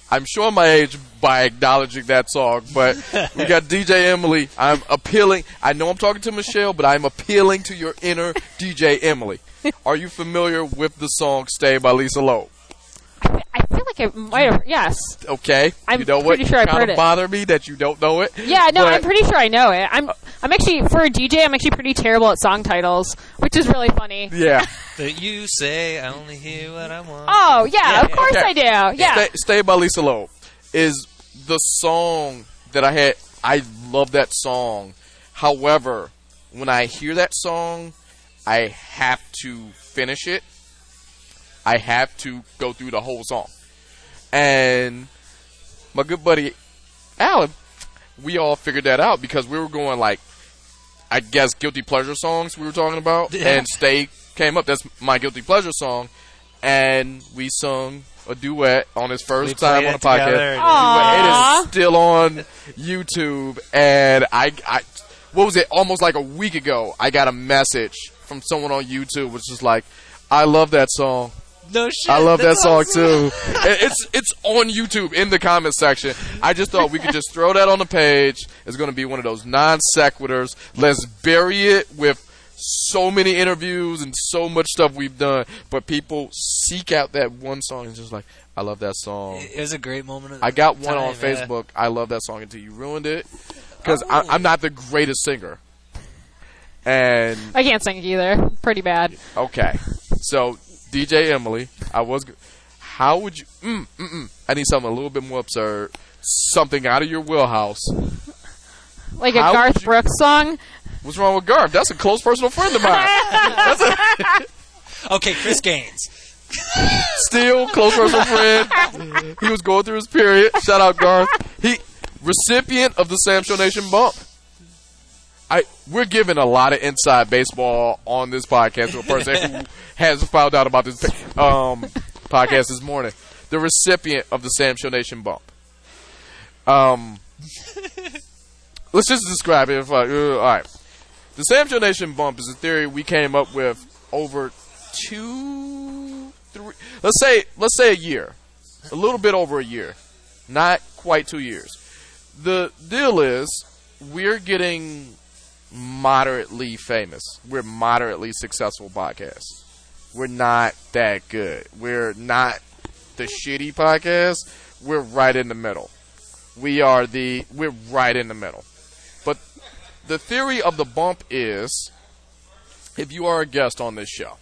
[SPEAKER 1] I'm showing my age by acknowledging that song, but we got DJ Emily. I'm appealing. I know I'm talking to Michelle, but I'm appealing to your inner DJ Emily. Are you familiar with the song "Stay" by Lisa Loeb?
[SPEAKER 5] I feel like I might have. Yes.
[SPEAKER 1] Okay.
[SPEAKER 5] I'm
[SPEAKER 1] you know
[SPEAKER 5] pretty
[SPEAKER 1] what?
[SPEAKER 5] sure I've
[SPEAKER 1] kind
[SPEAKER 5] heard
[SPEAKER 1] of
[SPEAKER 5] it.
[SPEAKER 1] bother me that you don't know it.
[SPEAKER 5] Yeah, no,
[SPEAKER 1] but
[SPEAKER 5] I'm pretty sure I know it. I'm actually, for a DJ, I'm actually pretty terrible at song titles, which is really funny.
[SPEAKER 1] Yeah.
[SPEAKER 4] That you say I only hear what I want.
[SPEAKER 5] Oh, yeah, of course
[SPEAKER 1] okay.
[SPEAKER 5] I do. Yeah.
[SPEAKER 1] Stay by Lisa Loeb is the song that I had. I love that song. However, when I hear that song, I have to finish it. I have to go through the whole song. And my good buddy Alan, we all figured that out because we were going like, I guess, guilty pleasure songs we were talking about.
[SPEAKER 4] Yeah.
[SPEAKER 1] And Stay came up. That's my guilty pleasure song. And we sung a duet on his first time on the podcast. It is still on YouTube. And I what was it? Almost like a week ago, I got a message from someone on YouTube, which is like, I love that song.
[SPEAKER 4] No shit.
[SPEAKER 1] I love that song
[SPEAKER 4] awesome.
[SPEAKER 1] too. It's on YouTube in the comment section. I just thought we could just throw that on the page. It's going to be one of those non sequiturs. Let's bury it with so many interviews and so much stuff we've done. But people seek out that one song and just like, I love that song.
[SPEAKER 4] It was a great moment.
[SPEAKER 1] I got one on Facebook. I love that song until you ruined it because I'm not the greatest singer. And
[SPEAKER 5] I can't sing either. Pretty bad.
[SPEAKER 1] okay, so. DJ Emily, how would you, I need something a little bit more absurd, something out of your wheelhouse.
[SPEAKER 5] Like a Garth Brooks song?
[SPEAKER 1] What's wrong with Garth? That's a close personal friend of mine.
[SPEAKER 4] Okay, Chris Gaines.
[SPEAKER 1] Still close personal friend. He was going through his period. Shout out Garth. He, recipient of the Sam Show Nation bump. We're giving a lot of inside baseball on this podcast to a person who has found out about this podcast this morning. The recipient of the Sam Show Nation bump. Let's just describe it. All right. The Sam Show Nation bump is a theory we came up with over 2, 3. Let's say a year, a little bit over a year, not quite 2 years. The deal is we're getting moderately famous. We're moderately successful podcasts. We're not that good. We're not the shitty podcast. We're right in the middle. We're right in the middle. But the theory of the bump is if you are a guest on this show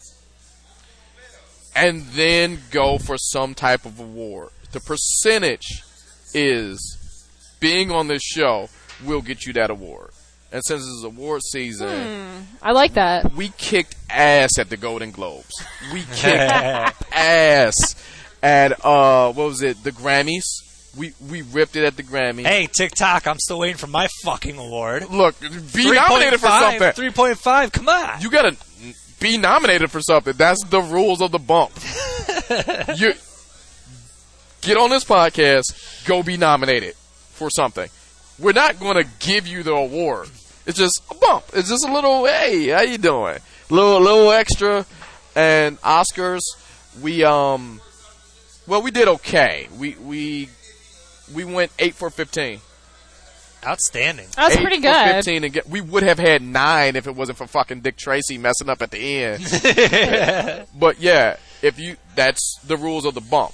[SPEAKER 1] and then go for some type of award, the percentage is being on this show will get you that award. And since it's award season,
[SPEAKER 5] I like that.
[SPEAKER 1] We kicked ass at the Golden Globes. We kicked ass at what was it? The Grammys. We ripped it at the Grammys.
[SPEAKER 4] Hey, TikTok! I'm still waiting for my fucking award.
[SPEAKER 1] Look, be nominated for something.
[SPEAKER 4] 3.5. Come on.
[SPEAKER 1] You gotta be nominated for something. That's the rules of the bump. You get on this podcast. Go be nominated for something. We're not going to give you the award. It's just a bump. It's just a little, hey, how you doing? Little extra. And Oscars, we did okay. We went 8 for 15.
[SPEAKER 4] Outstanding.
[SPEAKER 5] That's pretty good.
[SPEAKER 1] 15 and we would have had 9 if it wasn't for fucking Dick Tracy messing up at the end. But yeah, that's the rules of the bump.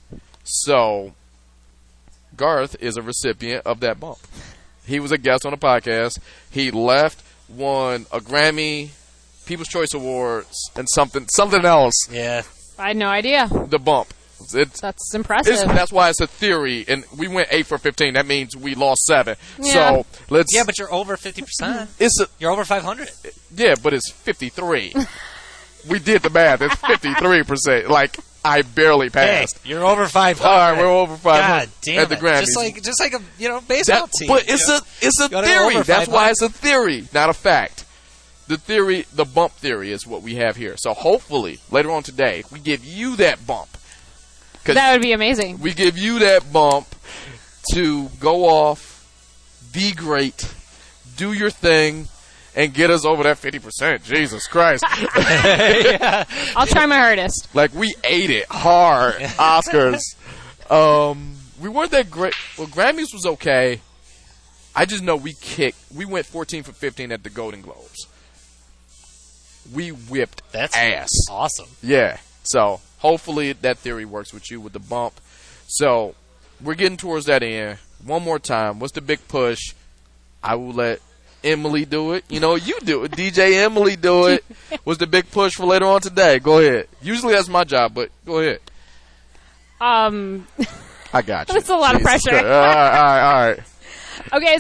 [SPEAKER 1] So Garth is a recipient of that bump. He was a guest on a podcast. He left, won a Grammy, People's Choice Awards, and something else.
[SPEAKER 4] Yeah.
[SPEAKER 5] I had no idea.
[SPEAKER 1] The bump.
[SPEAKER 5] That's impressive.
[SPEAKER 1] That's why it's a theory, and we went 8 for 15. That means we lost 7.
[SPEAKER 5] Yeah.
[SPEAKER 1] So let's.
[SPEAKER 4] Yeah, but you're over 50%. You're over 500.
[SPEAKER 1] Yeah, but it's 53. We did the math. It's 53%. Like I barely passed.
[SPEAKER 4] Hey, you're over 500.
[SPEAKER 1] All right, we're over 500
[SPEAKER 4] God damn
[SPEAKER 1] at the Grammys.
[SPEAKER 4] Just like a baseball team.
[SPEAKER 1] But it's a theory. That's why it's a theory, not a fact. The theory, the bump theory, is what we have here. So hopefully later on today we give you that bump.
[SPEAKER 5] That would be amazing.
[SPEAKER 1] We give you that bump to go off, be great, do your thing, and get us over that 50%. Jesus Christ.
[SPEAKER 4] Yeah.
[SPEAKER 5] I'll try my hardest.
[SPEAKER 1] Like, we ate it hard. Oscars. We weren't that great. Well, Grammys was okay. I just know we went 14 for 15 at the Golden Globes. We whipped ass.
[SPEAKER 4] Awesome.
[SPEAKER 1] Yeah. So hopefully that theory works with you with the bump. So we're getting towards that end. One more time. What's the big push? I will let Emily do it. You know, you do it. DJ Emily do it. What's the big push for later on today? Go ahead. Usually that's my job, but go ahead. I got you.
[SPEAKER 6] That's a lot of pressure.
[SPEAKER 1] All right.
[SPEAKER 6] Okay,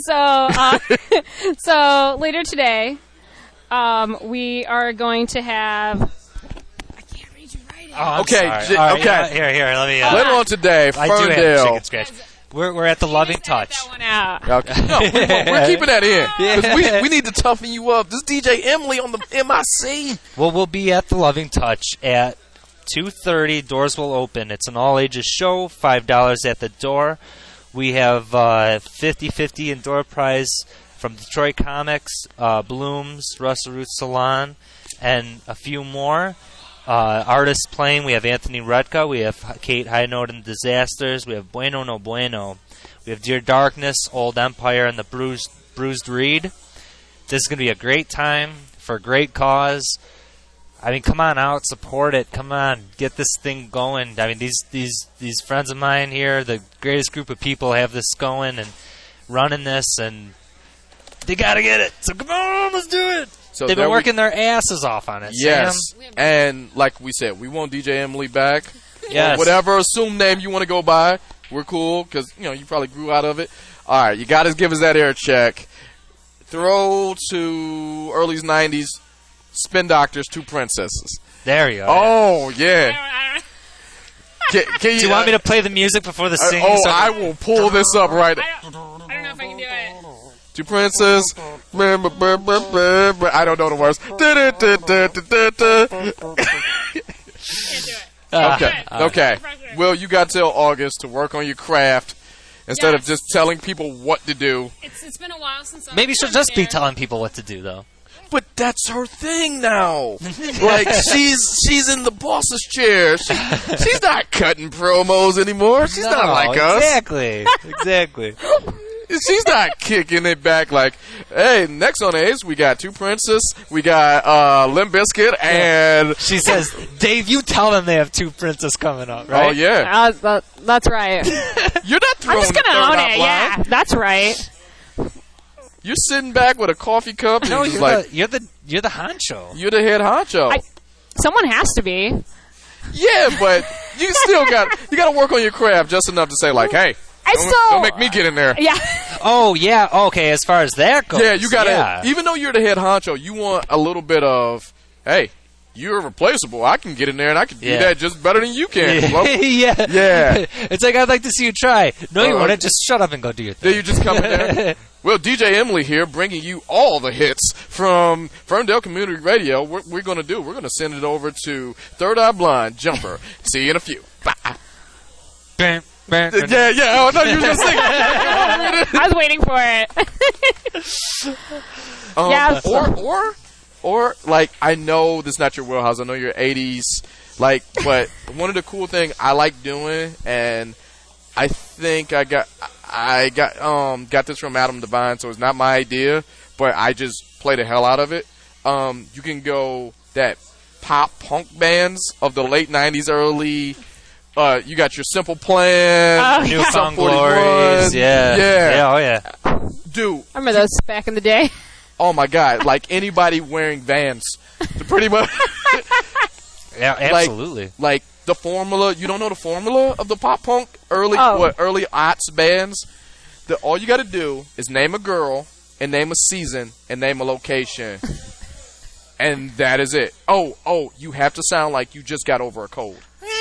[SPEAKER 6] so later today, we are going to have. I can't read you right.
[SPEAKER 1] Okay. Okay.
[SPEAKER 4] Here. Let me.
[SPEAKER 1] Later on today,
[SPEAKER 4] I do have a
[SPEAKER 1] Ferndale.
[SPEAKER 4] chicken scratch. We're at the Loving Touch.
[SPEAKER 6] That one out.
[SPEAKER 1] Okay. No, we're keeping that in. 'Cause we need to toughen you up. This DJ Emily on the MIC.
[SPEAKER 4] Well, we'll be at the Loving Touch at 2:30. Doors will open. It's an all-ages show. $5 at the door. We have 50-50 in door prize from Detroit Comics, Blooms, Russell Roots Salon, and a few more. Artists playing, we have Anthony Redka, we have Kate High Note and Disasters, we have Bueno No Bueno, we have Dear Darkness, Old Empire, and the Bruised Reed. This is going to be a great time for a great cause. I mean, come on out, support it. Come on, get this thing going. I mean, these friends of mine here, the greatest group of people, have this going and running this, and they got to get it. So come on, let's do it. So they've been working their asses off on it.
[SPEAKER 1] Yes,
[SPEAKER 4] Sam.
[SPEAKER 1] and like we said, we want DJ Emily back.
[SPEAKER 4] Yes.
[SPEAKER 1] Or whatever assumed name you want to go by, we're cool because you probably grew out of it. All right, you got to give us that air check. Throw to early 90s. Spin Doctors, Two Princesses.
[SPEAKER 4] There you go.
[SPEAKER 1] Oh yeah. Can you,
[SPEAKER 4] do you want me to play the music before the singing?
[SPEAKER 1] I will pull this up right.
[SPEAKER 6] I don't know if I can do it.
[SPEAKER 1] Two Princesses. I don't know the words.
[SPEAKER 6] Can't do it.
[SPEAKER 1] Okay. Well, you got till August to work on your craft instead of just telling people what to do.
[SPEAKER 6] It's been a while since I've
[SPEAKER 4] Maybe she'll just be telling people what to do, though.
[SPEAKER 1] But that's her thing now. Like she's in the boss's chair. She's not cutting promos anymore. She's not like us.
[SPEAKER 4] Exactly.
[SPEAKER 1] She's not kicking it back like, hey, next on Ace, we got Two Princess, we got Limp Bizkit, and...
[SPEAKER 4] She says, Dave, you tell them they have Two Princess coming up, right?
[SPEAKER 1] Oh, yeah.
[SPEAKER 5] That's right.
[SPEAKER 1] You're not throwing
[SPEAKER 6] I'm just going to own it,
[SPEAKER 1] line.
[SPEAKER 6] yeah. That's right.
[SPEAKER 1] You're sitting back with a coffee cup and
[SPEAKER 4] No,
[SPEAKER 1] you're
[SPEAKER 4] you're the honcho.
[SPEAKER 1] You're the head honcho.
[SPEAKER 6] Someone has to be.
[SPEAKER 1] Yeah, but you still got to work on your craft just enough to say, like, hey, don't make me get in there.
[SPEAKER 6] Yeah.
[SPEAKER 4] Oh, yeah. Okay, as far as that goes.
[SPEAKER 1] Yeah, you got to, even though you're the head honcho, you want a little bit of, hey, you're replaceable. I can get in there and I can do that just better than you can. Yeah.
[SPEAKER 4] It's like, I'd like to see you try. No, you wouldn't. Just shut up and go do your thing.
[SPEAKER 1] Then you just come in there. Well, DJ Emily here, bringing you all the hits from Ferndale Community Radio. What we're going to send it over to Third Eye Blind, Jumper. See you in a few. Bye. Yeah. Oh, no, you were just singing.
[SPEAKER 6] I was waiting for it.
[SPEAKER 1] Or like, I know this is not your wheelhouse. I know you're 80s. Like, but one of the cool things I like doing, and I think I got this from Adam Devine, so it's not my idea, but I just play the hell out of it. You can go that pop punk bands of the late 90s, early. You got your Simple Plan,
[SPEAKER 4] Newfound Glories, oh yeah.
[SPEAKER 5] I
[SPEAKER 1] Dude,
[SPEAKER 5] remember those back in the day.
[SPEAKER 1] Oh my God! Like anybody wearing Vans, pretty much.
[SPEAKER 4] Yeah, absolutely.
[SPEAKER 1] Like the formula. You don't know the formula of the pop punk early aughts bands. All you got to do is name a girl and name a season and name a location, and that is it. Oh, you have to sound like you just got over a cold.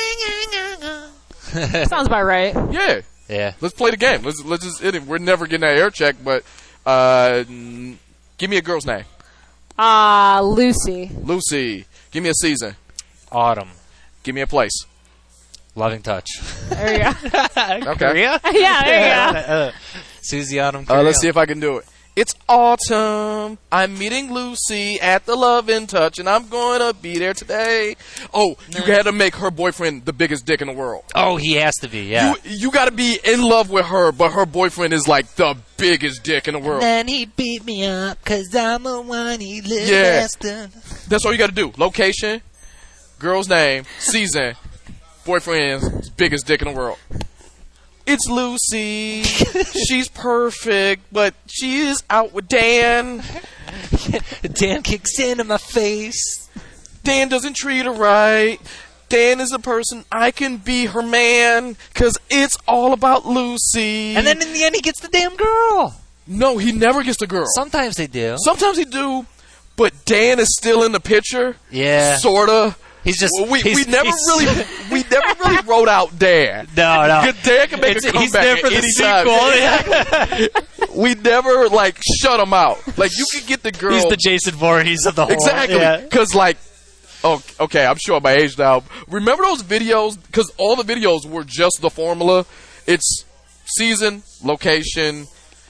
[SPEAKER 5] Sounds about right.
[SPEAKER 1] Yeah. Let's play the game. Let's just hit it. We're never getting that air check, but give me a girl's name.
[SPEAKER 5] Lucy.
[SPEAKER 1] Lucy. Give me a season.
[SPEAKER 4] Autumn.
[SPEAKER 1] Give me a place.
[SPEAKER 4] Loving Touch.
[SPEAKER 5] There you go.
[SPEAKER 1] Okay.
[SPEAKER 4] Korea?
[SPEAKER 5] Yeah, there you go.
[SPEAKER 4] Susie Autumn Korea.
[SPEAKER 1] Let's see if I can do it. It's autumn. I'm meeting Lucy at the Love and Touch, and I'm going to be there today. Oh, you got to make her boyfriend the biggest dick in the world.
[SPEAKER 4] Oh, he has to be, yeah.
[SPEAKER 1] You got to be in love with her, but her boyfriend is like the biggest dick in the world.
[SPEAKER 4] Then he beat me up because I'm a whiny little bastard.
[SPEAKER 1] That's all you got to do. Location, girl's name, season, boyfriend's biggest dick in the world. It's Lucy. She's perfect, but she is out with Dan.
[SPEAKER 4] Dan kicks into my face.
[SPEAKER 1] Dan doesn't treat her right. Dan is a person I can be her man, because it's all about Lucy.
[SPEAKER 4] And then in the end, he gets the damn girl.
[SPEAKER 1] No, he never gets the girl.
[SPEAKER 4] Sometimes they do.
[SPEAKER 1] Sometimes he do, but Dan is still in the picture.
[SPEAKER 4] Yeah.
[SPEAKER 1] Sorta.
[SPEAKER 4] He's just.
[SPEAKER 1] Well, we never really wrote out Dan.
[SPEAKER 4] No.
[SPEAKER 1] Dan can make a comeback
[SPEAKER 4] he's there for the
[SPEAKER 1] sequel. We never shut him out. Like, you could get the girl.
[SPEAKER 4] He's the Jason Voorhees of the whole.
[SPEAKER 1] Exactly. Because okay, I'm showing my age now. Remember those videos? Because all the videos were just the formula. It's season, location,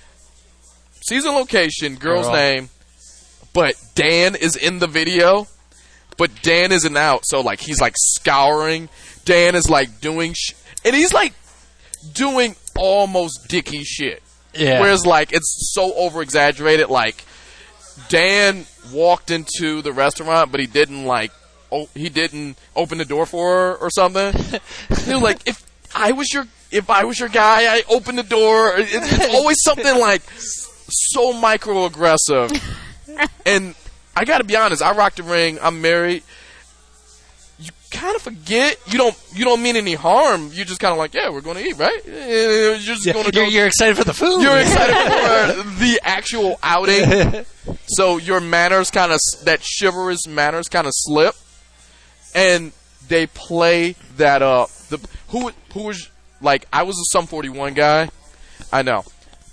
[SPEAKER 1] girl's name, but Dan is in the video. But Dan isn't out, so he's scouring. Dan is doing and he's doing almost dicky shit.
[SPEAKER 4] Yeah.
[SPEAKER 1] Whereas it's so over exaggerated. Dan walked into the restaurant, but he didn't he didn't open the door for her or something. He was if I was your guy, I open the door. It's always something so microaggressive. And I gotta be honest, I rock the ring, I'm married. You kind of forget. You don't mean any harm. You're just kind of yeah, we're going to eat, right? You're just going to go.
[SPEAKER 4] You're excited for the food.
[SPEAKER 1] You're excited for the actual outing. So your manners that chivalrous manners kind of slip. And they play that up. Who was I was a Sum 41 guy. I know.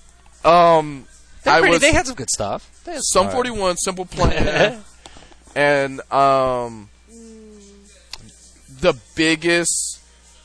[SPEAKER 4] They had some good stuff.
[SPEAKER 1] Sum 41, Simple Plan, and the biggest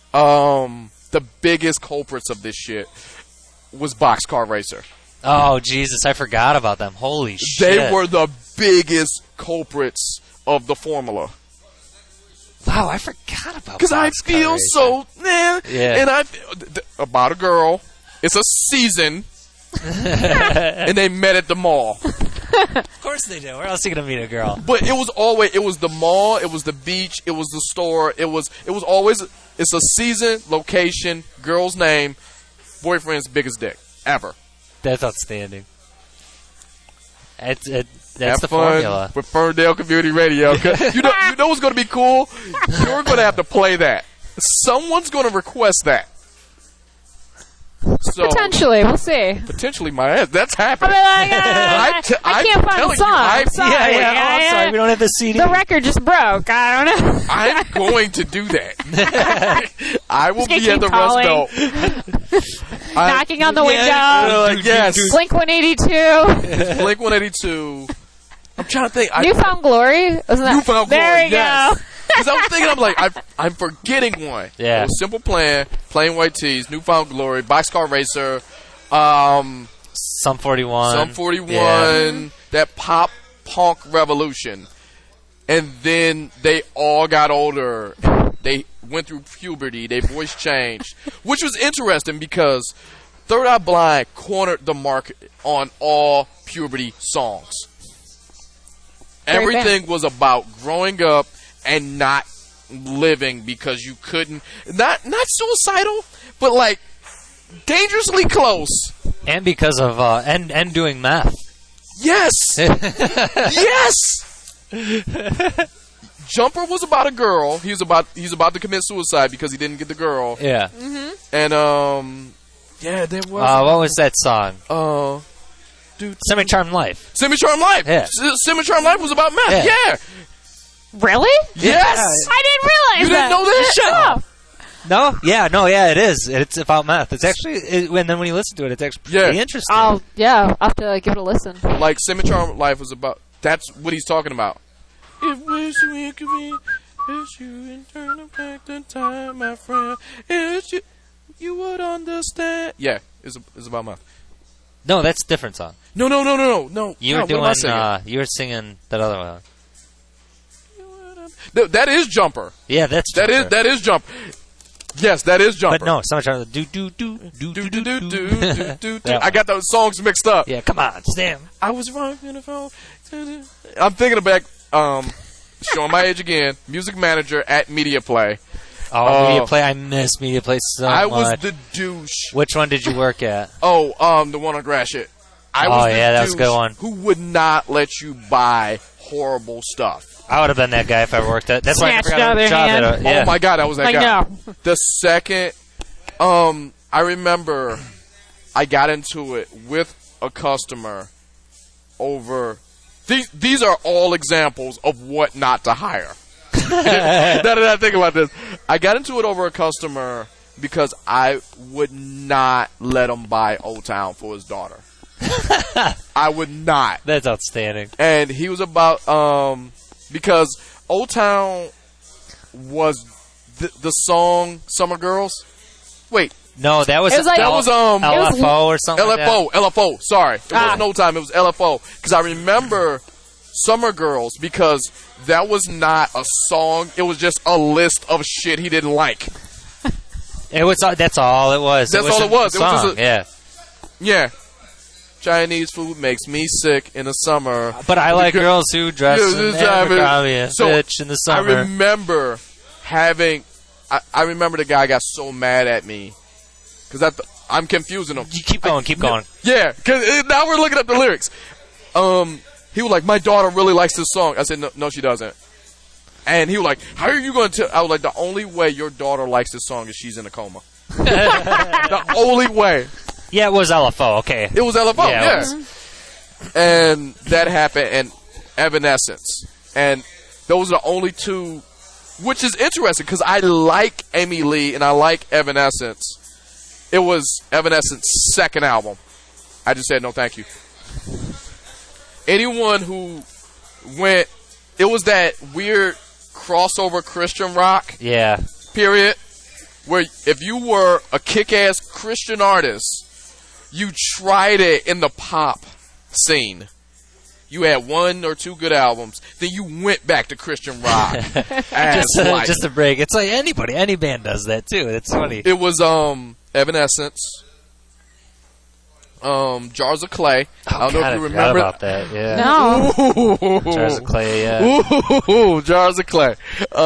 [SPEAKER 1] culprits of this shit was Boxcar Racer.
[SPEAKER 4] Oh Jesus, I forgot about them. Holy shit!
[SPEAKER 1] They were the biggest culprits of the formula.
[SPEAKER 4] Wow, I forgot about.
[SPEAKER 1] Because I feel
[SPEAKER 4] Racer.
[SPEAKER 1] so, and I about a girl. It's a season. And they met at the mall.
[SPEAKER 4] Of course they do. Where else are you gonna meet a girl?
[SPEAKER 1] But it was the mall, it was the beach, it was the store, it was always it's a season, location, girl's name, boyfriend's biggest dick ever.
[SPEAKER 4] That's outstanding. That's
[SPEAKER 1] Have
[SPEAKER 4] the
[SPEAKER 1] fun
[SPEAKER 4] formula
[SPEAKER 1] with Ferndale Community Radio. You know what's gonna be cool? You're gonna have to play that. Someone's gonna request that. So,
[SPEAKER 5] potentially, we'll see.
[SPEAKER 1] Potentially, my ass. That's happening.
[SPEAKER 5] I can't find the song. I'm sorry.
[SPEAKER 4] I'm sorry. We don't have the CD.
[SPEAKER 5] The record just broke. I don't know.
[SPEAKER 1] I'm going to do that. I will be at the resto.
[SPEAKER 5] Knocking on the window.
[SPEAKER 1] Yes.
[SPEAKER 5] Blink 182.
[SPEAKER 1] Blink 182. I'm trying to think.
[SPEAKER 5] Newfound Glory? Isn't that?
[SPEAKER 1] Newfound Glory.
[SPEAKER 5] There we
[SPEAKER 1] yes.
[SPEAKER 5] go.
[SPEAKER 1] Because I'm thinking, I'm forgetting one.
[SPEAKER 4] Yeah.
[SPEAKER 1] It was Simple Plan, Plain White Tees, Newfound Glory, Boxcar Racer, Sum
[SPEAKER 4] 41.
[SPEAKER 1] That pop punk revolution. And then they all got older. They went through puberty. Their voice changed. Which was interesting because Third Eye Blind cornered the market on all puberty songs. Everything was about growing up and not living because you couldn't, not suicidal, but dangerously close.
[SPEAKER 4] And because of and doing meth.
[SPEAKER 1] Yes. Yes. Jumper was about a girl. He's about to commit suicide because he didn't get the girl.
[SPEAKER 4] Yeah.
[SPEAKER 5] Mm-hmm.
[SPEAKER 1] And yeah, there was.
[SPEAKER 4] What was that song? Semi-Charmed Life.
[SPEAKER 1] Semi-Charmed Life.
[SPEAKER 4] Yeah.
[SPEAKER 1] Semi-Charmed Life was about meth. Yeah.
[SPEAKER 5] Really?
[SPEAKER 1] Yes.
[SPEAKER 5] I didn't realize
[SPEAKER 1] you didn't know that?
[SPEAKER 5] Shut up.
[SPEAKER 4] No? Yeah, it is. It's about meth. It's actually, and then when you listen to it, it's actually pretty interesting.
[SPEAKER 5] I'll have to give it a listen.
[SPEAKER 1] Semi-Charmed Life was about, that's what he's talking about. If we could be, it's you and turn back the time, my friend. It's you would understand. Yeah, it's about meth.
[SPEAKER 4] No, that's a different song.
[SPEAKER 1] No.
[SPEAKER 4] You were
[SPEAKER 1] what am I
[SPEAKER 4] doing.
[SPEAKER 1] singing?
[SPEAKER 4] You were singing that other one.
[SPEAKER 1] No, that is Jumper.
[SPEAKER 4] Yeah, that's
[SPEAKER 1] That is Jumper. Yes, that is Jumper.
[SPEAKER 4] But no, so much do.
[SPEAKER 1] I got those songs mixed up.
[SPEAKER 4] Yeah, come on, Sam.
[SPEAKER 1] I was wrong on the phone. I'm thinking back. Showing my age again. Music manager at Media Play.
[SPEAKER 4] Oh, Media Play. I miss Media Play so much.
[SPEAKER 1] I was the douche.
[SPEAKER 4] Which one did you work at?
[SPEAKER 1] The one on Gratiot. I was the
[SPEAKER 4] that was a
[SPEAKER 1] douche
[SPEAKER 4] good one.
[SPEAKER 1] who would not let you buy horrible stuff.
[SPEAKER 4] I would have been that guy if I worked at. That's why I never
[SPEAKER 6] Snatched
[SPEAKER 4] got
[SPEAKER 6] out
[SPEAKER 4] a
[SPEAKER 6] their
[SPEAKER 4] job
[SPEAKER 6] hand.
[SPEAKER 4] at. Yeah.
[SPEAKER 1] Oh my God, I was that guy.
[SPEAKER 6] No.
[SPEAKER 1] The second, I remember I got into it with a customer over. These are all examples of what not to hire. Now that I think about this, I got into it over a customer because I would not let him buy Old Town for his daughter. I would not.
[SPEAKER 4] That's outstanding.
[SPEAKER 1] And he was about because Old Town was the song Summer Girls. Wait,
[SPEAKER 4] no, that was
[SPEAKER 1] LFO
[SPEAKER 4] or something.
[SPEAKER 1] LFO. Sorry, it wasn't Old Town. It was LFO because I remember Summer Girls because that was not a song. It was just a list of shit he didn't like.
[SPEAKER 4] It was. That's all it was.
[SPEAKER 1] That's all it was.
[SPEAKER 4] It was
[SPEAKER 1] just yeah. Chinese food makes me sick in the summer.
[SPEAKER 4] But I like girls who dress in Abercrombie bitch in the summer.
[SPEAKER 1] I remember I remember the guy got so mad at me because I'm confusing him.
[SPEAKER 4] You keep going.
[SPEAKER 1] Yeah, because now we're looking up the lyrics. He was like, my daughter really likes this song. I said, no, she doesn't. And he was like, how are you going to tell? I was like, the only way your daughter likes this song is she's in a coma. The only way.
[SPEAKER 4] Yeah, it was LFO, okay.
[SPEAKER 1] It was LFO, yeah.
[SPEAKER 4] It was.
[SPEAKER 1] And that happened, and Evanescence. And those are the only two, which is interesting, because I like Amy Lee and I like Evanescence. It was Evanescence's second album. I just said no thank you. Anyone who went, it was that weird crossover Christian rock period, where if you were a kick-ass Christian artist, you tried it in the pop scene. You had 1 or 2 good albums, then you went back to Christian rock.
[SPEAKER 4] Just a break. It's like any band does that too. It's funny.
[SPEAKER 1] It was Evanescence, Jars of Clay. I don't know if you remember
[SPEAKER 4] about that. Yeah.
[SPEAKER 5] No.
[SPEAKER 4] Jars of Clay. Yeah.
[SPEAKER 1] Ooh, Jars of Clay.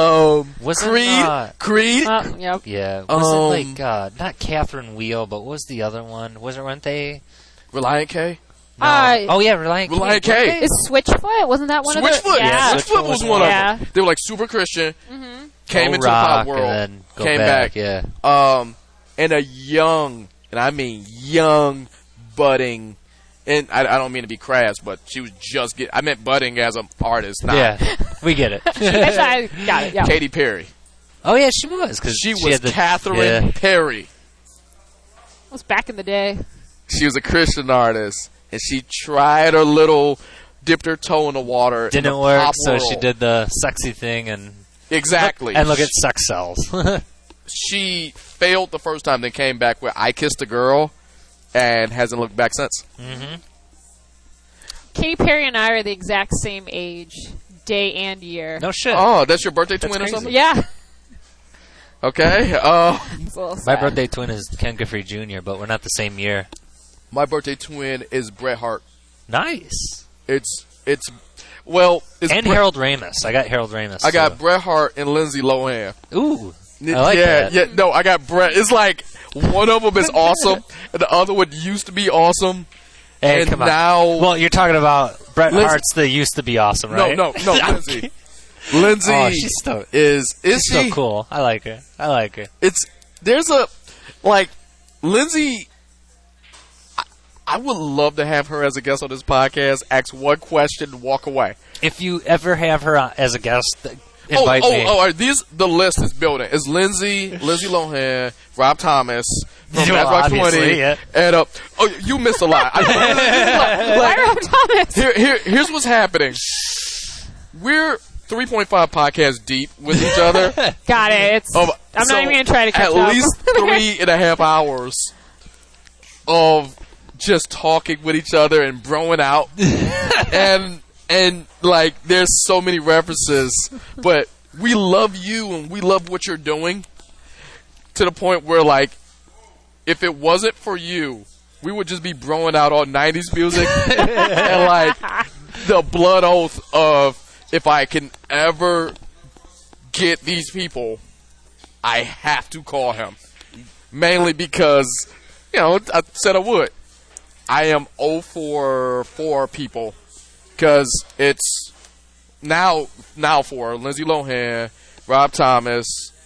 [SPEAKER 1] Creed.
[SPEAKER 5] Yep.
[SPEAKER 4] Yeah. Was it like not Catherine Wheel, but what was the other one? Weren't they
[SPEAKER 1] Reliant K?
[SPEAKER 4] No. Reliant
[SPEAKER 1] K.
[SPEAKER 5] Is Switchfoot? Wasn't that one of the...
[SPEAKER 1] Switchfoot.
[SPEAKER 5] Yeah.
[SPEAKER 1] Switchfoot was one of them. They were like super Christian.
[SPEAKER 5] Mm-hmm.
[SPEAKER 1] Came into the pop world.
[SPEAKER 4] And then
[SPEAKER 1] came back.
[SPEAKER 4] Yeah.
[SPEAKER 1] And a young, and I mean young, budding, and I don't mean to be crass, but she was just I meant budding as an artist.
[SPEAKER 4] Yeah, we get it.
[SPEAKER 5] That's I got it, yeah.
[SPEAKER 1] Katy Perry.
[SPEAKER 4] Oh, yeah, she was. Cause
[SPEAKER 1] she was Catherine Perry.
[SPEAKER 5] It was back in the day.
[SPEAKER 1] She was a Christian artist, and she tried her little, dipped her toe in the water.
[SPEAKER 4] Didn't work, so she did the sexy thing and...
[SPEAKER 1] Exactly.
[SPEAKER 4] And look at sex cells.
[SPEAKER 1] She failed the first time, then came back with I Kissed a Girl, and hasn't looked back since.
[SPEAKER 4] Mm-hmm.
[SPEAKER 5] Katy Perry and I are the exact same age, day and year.
[SPEAKER 4] No shit.
[SPEAKER 1] Oh, that's your birthday twin or something?
[SPEAKER 5] Yeah.
[SPEAKER 1] Okay.
[SPEAKER 4] My birthday twin is Ken Giffrey Jr., but we're not the same year.
[SPEAKER 1] My birthday twin is Bret Hart.
[SPEAKER 4] Nice.
[SPEAKER 1] It's
[SPEAKER 4] and Harold Ramis. I got Harold Ramis.
[SPEAKER 1] I got Bret Hart and Lindsay Lohan.
[SPEAKER 4] Ooh. I like that.
[SPEAKER 1] Yeah, no, I got Bret. It's like one of them is awesome, and the other one used to be awesome.
[SPEAKER 4] Hey,
[SPEAKER 1] and
[SPEAKER 4] come on.
[SPEAKER 1] now,
[SPEAKER 4] well, you're talking about Bret Hart's the used to be awesome, right?
[SPEAKER 1] No, Lindsay. Lindsay
[SPEAKER 4] she's still,
[SPEAKER 1] is
[SPEAKER 4] she's
[SPEAKER 1] she?
[SPEAKER 4] still cool. I like her.
[SPEAKER 1] There's Lindsay. I would love to have her as a guest on this podcast. Ask one question, walk away.
[SPEAKER 4] If you ever have her as a guest, invite me.
[SPEAKER 1] The list is building. It's Lindsay Lohan, Rob Thomas from Matchbox 20, and you missed a lot.
[SPEAKER 5] Why Rob Thomas?
[SPEAKER 1] Here's what's happening. We're 3.5 podcasts deep with each other.
[SPEAKER 5] Got it. I'm not even going to try to catch up.
[SPEAKER 1] At least 3.5 hours of just talking with each other and broing out. and like there's so many references, but we love you and we love what you're doing to the point where like if it wasn't for you, we would just be broing out all 90s music and like the blood oath of if I can ever get these people, I have to call him. Mainly because, you know, I said I would. I am 0 for people because it's now for Lindsay Lohan, Rob Thomas,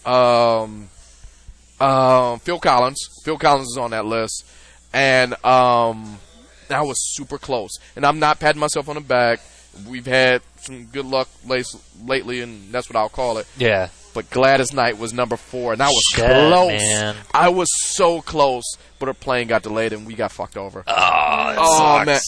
[SPEAKER 1] Phil Collins. Phil Collins is on that list. And I was super close. And I'm not patting myself on the back. We've had some good luck lately, and that's what I'll call it.
[SPEAKER 4] Yeah.
[SPEAKER 1] But Gladys Knight was number 4, and I was
[SPEAKER 4] Shit,
[SPEAKER 1] close.
[SPEAKER 4] Man.
[SPEAKER 1] I was so close, but her plane got delayed, and we got fucked over.
[SPEAKER 4] Oh,
[SPEAKER 1] man.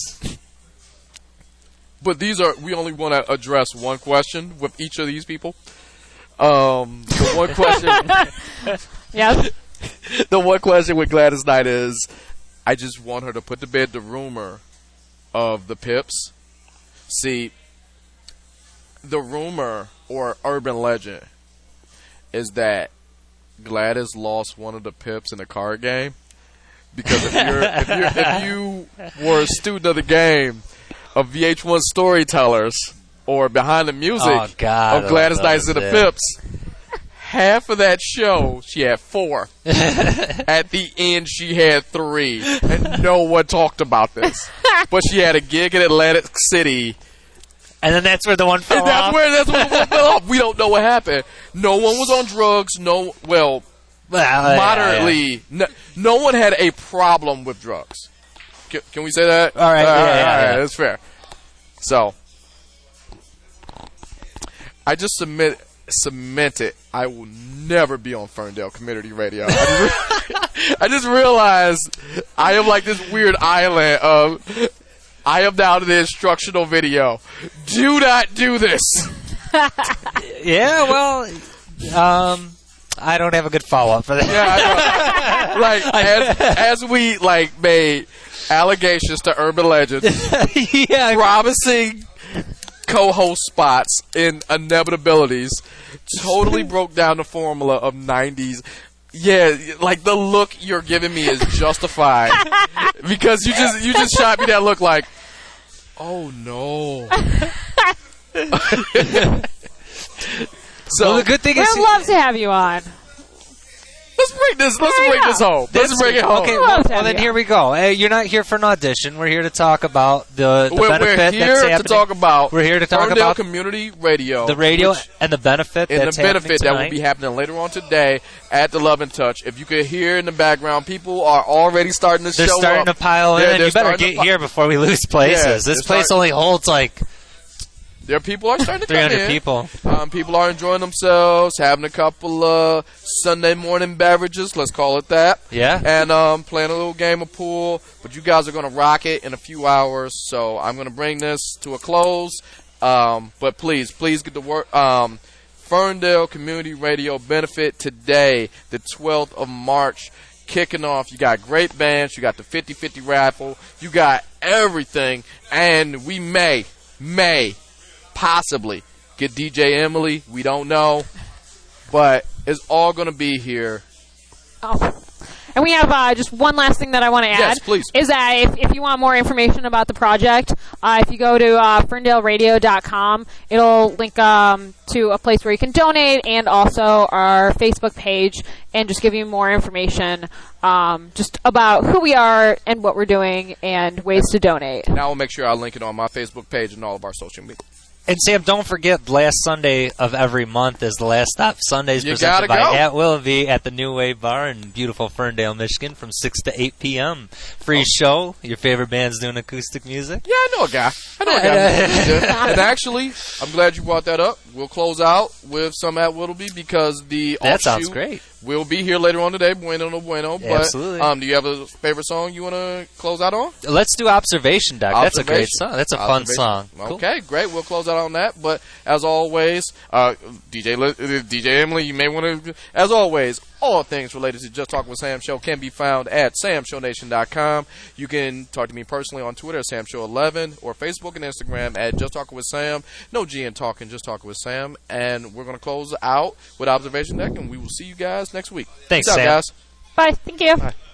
[SPEAKER 1] But we only want to address one question with each of these people. The one question...
[SPEAKER 5] Yes.
[SPEAKER 1] The one question with Gladys Knight is, I just want her to put to bed the rumor of the Pips. See, the rumor or urban legend is that Gladys lost one of the Pips in a card game. Because if you were a student of the game of VH1 Storytellers or Behind the Music of Gladys Knight and the Pips, half of that show she had 4. At the end she had 3, and no one talked about this. But she had a gig in Atlantic City.
[SPEAKER 4] And then that's where the one fell off.
[SPEAKER 1] That's where the one fell off. We don't know what happened. No one was on drugs. Moderately.
[SPEAKER 4] Yeah.
[SPEAKER 1] No one had a problem with drugs. Can we say that?
[SPEAKER 4] All right.
[SPEAKER 1] All right. That's fair. So, I just cemented I will never be on Ferndale Community Radio. I just realized I am like this weird island of... I am now to the instructional video. Do not do this.
[SPEAKER 4] Yeah, well, I don't have a good follow-up for that.
[SPEAKER 1] Yeah, like as we like made allegations to urban legends, promising co-host spots in inevitabilities, totally broke down the formula of 90s. Yeah, like the look you're giving me is justified because you just shot me that look like, oh no.
[SPEAKER 4] So the good thing is,
[SPEAKER 5] we'd love to have you on.
[SPEAKER 1] Let's bring this home. Let's bring it home.
[SPEAKER 4] Okay, well then here we go. Hey, you're not here for an audition. We're here to talk about the benefit that's happening. We're here to talk
[SPEAKER 1] Ferndale
[SPEAKER 4] about
[SPEAKER 1] Community Radio.
[SPEAKER 4] The radio and the benefit that's happening
[SPEAKER 1] that will be happening later on today at the Love and Touch. If you could hear in the background, people are already starting to show up.
[SPEAKER 4] They're starting to pile in. You better get here before we lose places.
[SPEAKER 1] Yeah,
[SPEAKER 4] this place only holds like...
[SPEAKER 1] There people are starting to come in.
[SPEAKER 4] 300 people.
[SPEAKER 1] People are enjoying themselves, having a couple of Sunday morning beverages, let's call it that.
[SPEAKER 4] Yeah.
[SPEAKER 1] And playing a little game of pool. But you guys are going to rock it in a few hours, so I'm going to bring this to a close. But please get to work. Ferndale Community Radio benefit today, the 12th of March, kicking off. You got great bands. You got the 50-50 raffle. You got everything. And we may possibly get DJ Emily. We don't know. But it's all going to be here.
[SPEAKER 5] Oh. And we have just one last thing that I want to add.
[SPEAKER 1] Yes, please.
[SPEAKER 5] Is that if you want more information about the project, if you go to ferndaleradio.com, it'll link to a place where you can donate and also our Facebook page and just give you more information just about who we are and what we're doing and ways to donate.
[SPEAKER 1] Now I'll make sure I link it on my Facebook page and all of our social media.
[SPEAKER 4] And Sam, don't forget, last Sunday of every month is the Last Stop Sundays presented by At Willoughby at the New Wave Bar in beautiful Ferndale, Michigan from 6 to 8 p.m. Free show. Your favorite band's doing acoustic music.
[SPEAKER 1] Yeah, I know a guy. And actually, I'm glad you brought that up. We'll close out with some At Willoughby because the
[SPEAKER 4] That sounds great.
[SPEAKER 1] Will be here later on today. Bueno no bueno. But,
[SPEAKER 4] absolutely.
[SPEAKER 1] Do you have a favorite song you want to close out on?
[SPEAKER 4] Let's do Observation, Doc. That's a great song. That's a fun song.
[SPEAKER 1] Okay, great. We'll close out on that. But as always, DJ Emily, you may want to, as always, All things related to Just Talk with Sam Show can be found at samshownation.com. You can talk to me personally on Twitter at SamShow11 or Facebook and Instagram at Just Talking with Sam. No G in talking, Just Talking with Sam. And we're going to close out with Observation Deck, and we will see you guys next week.
[SPEAKER 4] Thanks,
[SPEAKER 1] Peace out,
[SPEAKER 4] Sam.
[SPEAKER 1] guys.
[SPEAKER 6] Bye. Thank you.
[SPEAKER 1] Bye.